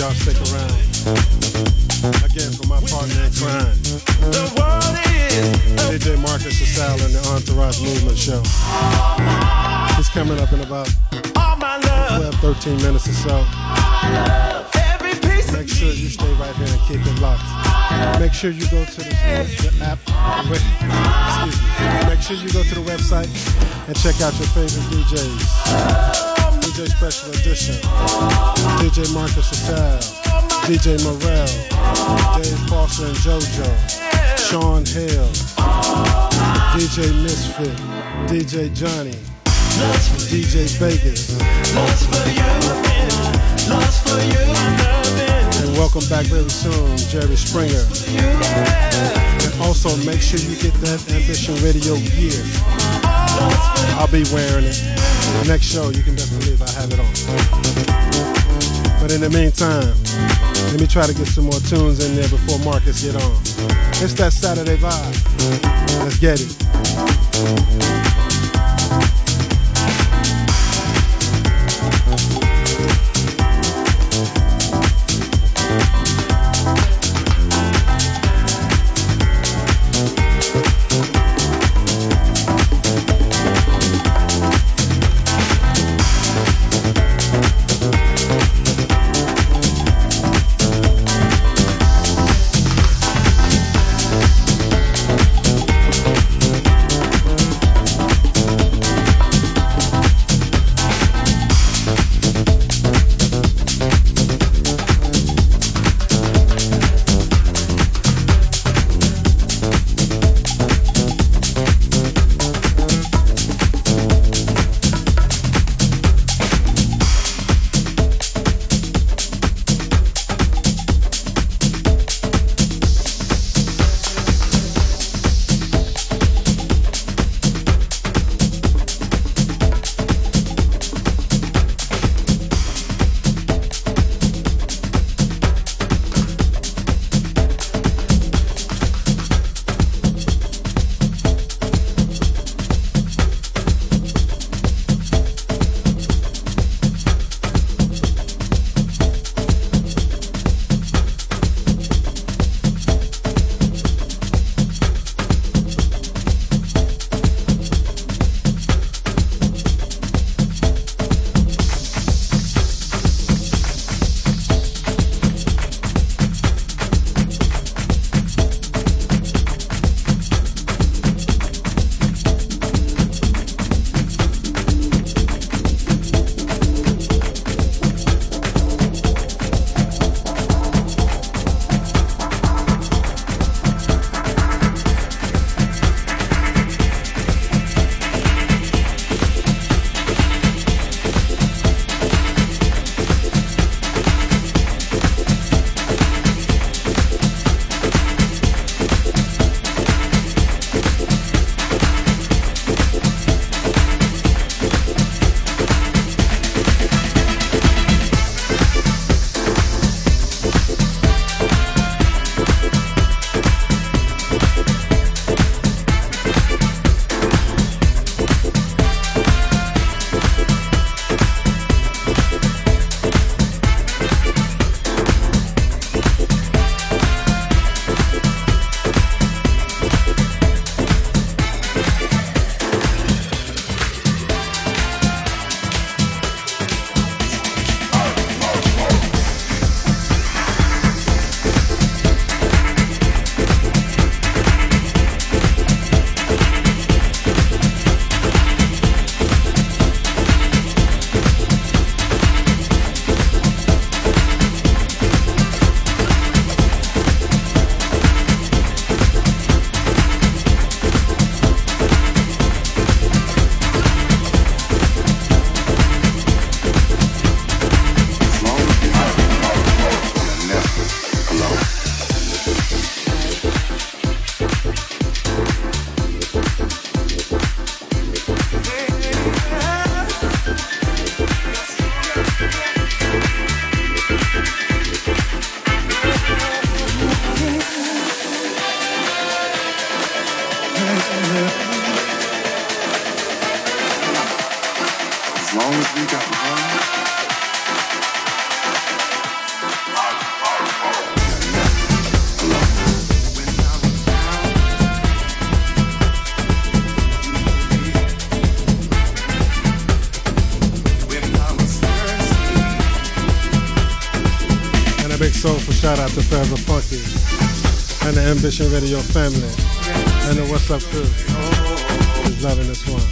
y'all stick around. Again, for my partner in crime, D J Marcus Casal and the Entourage Movement Show. He's coming up in about twelve, thirteen minutes or so. Make sure you stay right here and keep it locked. Make sure you go to the, the app. Excuse me. Make sure you go to the website and check out your favorite D Js. D J Special Edition, D J Marcus Casal, D J Morel, Dave Foster and JoJo, Sean Hale, D J Misfit, D J Johnny, D J Vegas. And welcome back very soon, Jerry Springer. And also make sure you get that Ambition Radio gear. I'll be wearing it. The next show, you can best believe I have it on. But in the meantime, let me try to get some more tunes in there before Marcus get on. It's that Saturday vibe. Let's get it. As long as we got love, soulful shout out to Forever Funky and the Ambition Radio family and the What's Up crew is loving this one.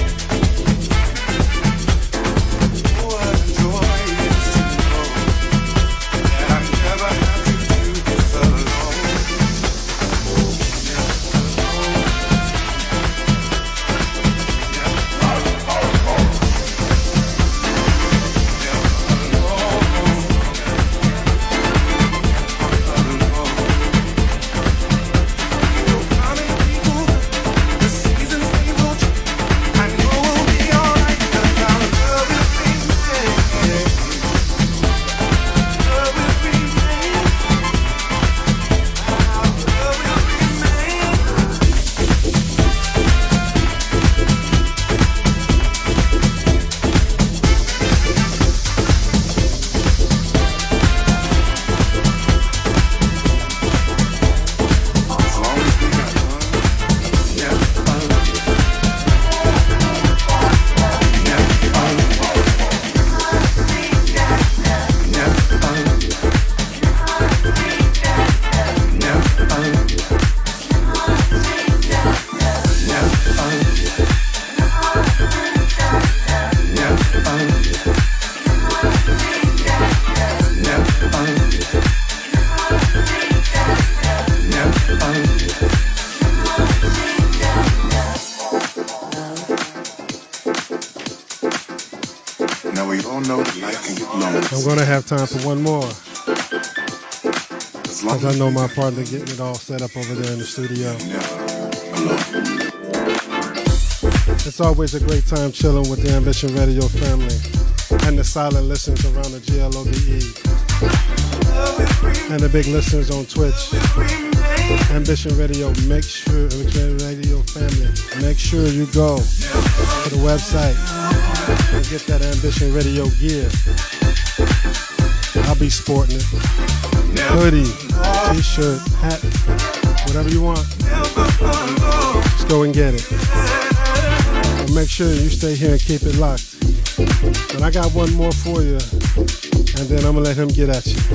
I'm gonna have time for one more, because I know my partner getting it all set up over there in the studio. It's always a great time chilling with the Ambition Radio family and the silent listeners around the G L O B E and the big listeners on Twitch. Ambition Radio, make sure, Ambition Radio family, make sure you go to the website and get that Ambition Radio gear. I'll be sporting it. Hoodie, t-shirt, hat, whatever you want. Just go and get it. But make sure you stay here and keep it locked. But I got one more for you, and then I'm gonna let him get at you.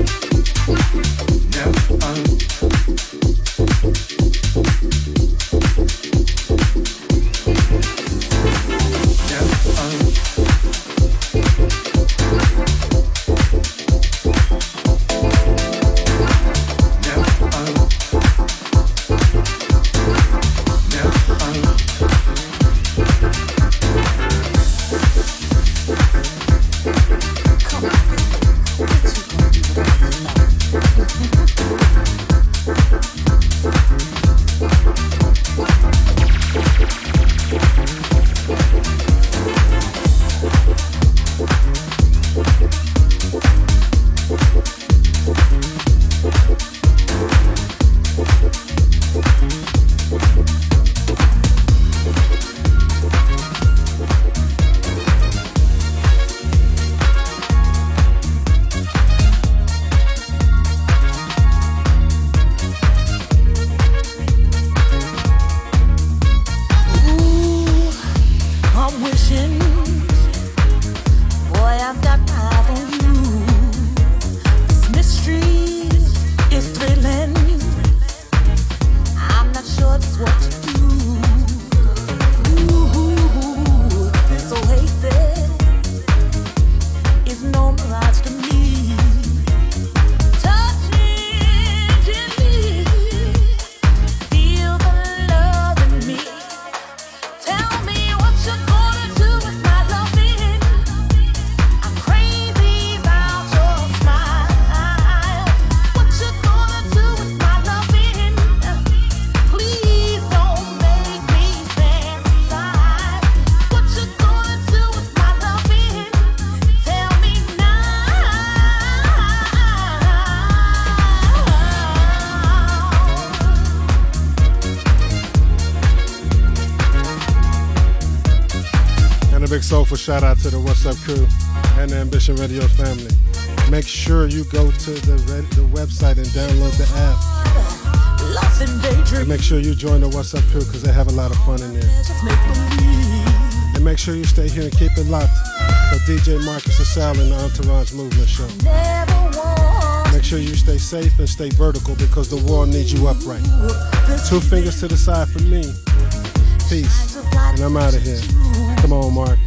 Soulful shout out to the What's Up crew and the Ambition Radio family. Make sure you go to the red, the website and download the app. And make sure you join the What's Up crew because they have a lot of fun in there. And make sure you stay here and keep it locked for D J Marcus Asal and the Entourage Movement Show. Make Make sure you stay safe and stay vertical because the world needs you upright. Two fingers to the side for me. Peace. And I'm out of here. Come on, Marcus.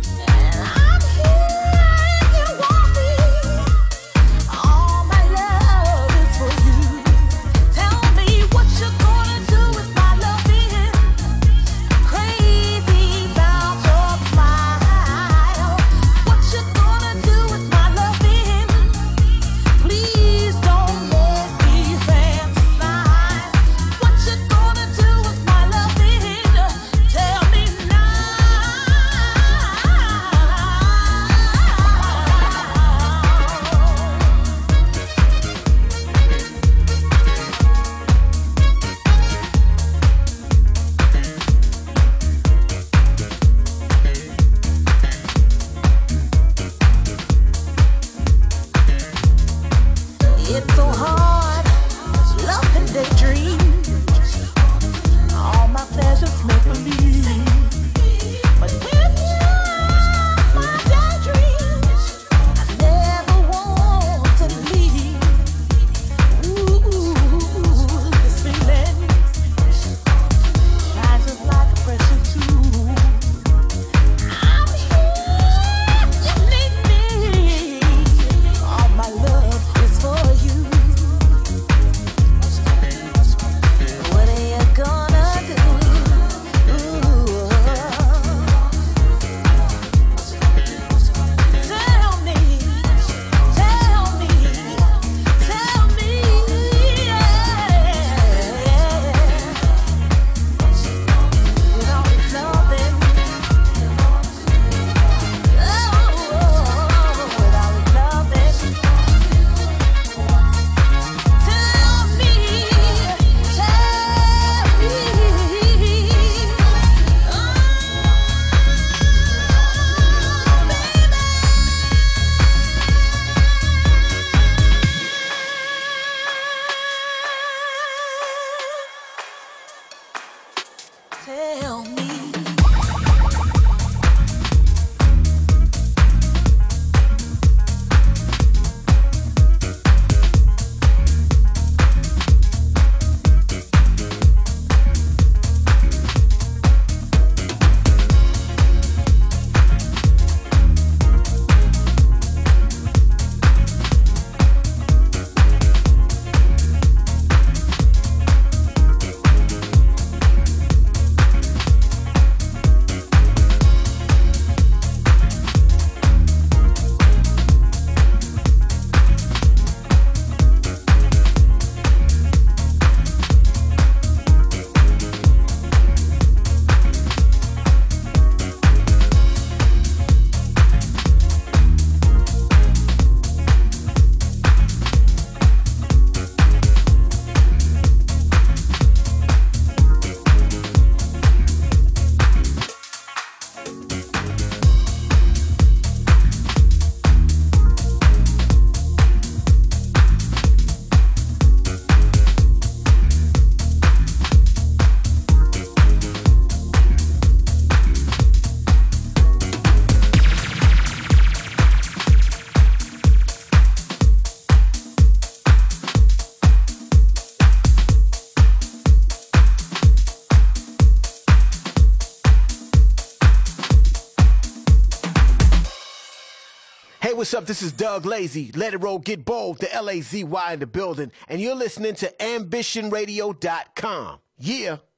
Hey, what's up? This is Doug Lazy. Let it roll, get bold. The L A Z Y in the building. And you're listening to ambition radio dot com. Yeah.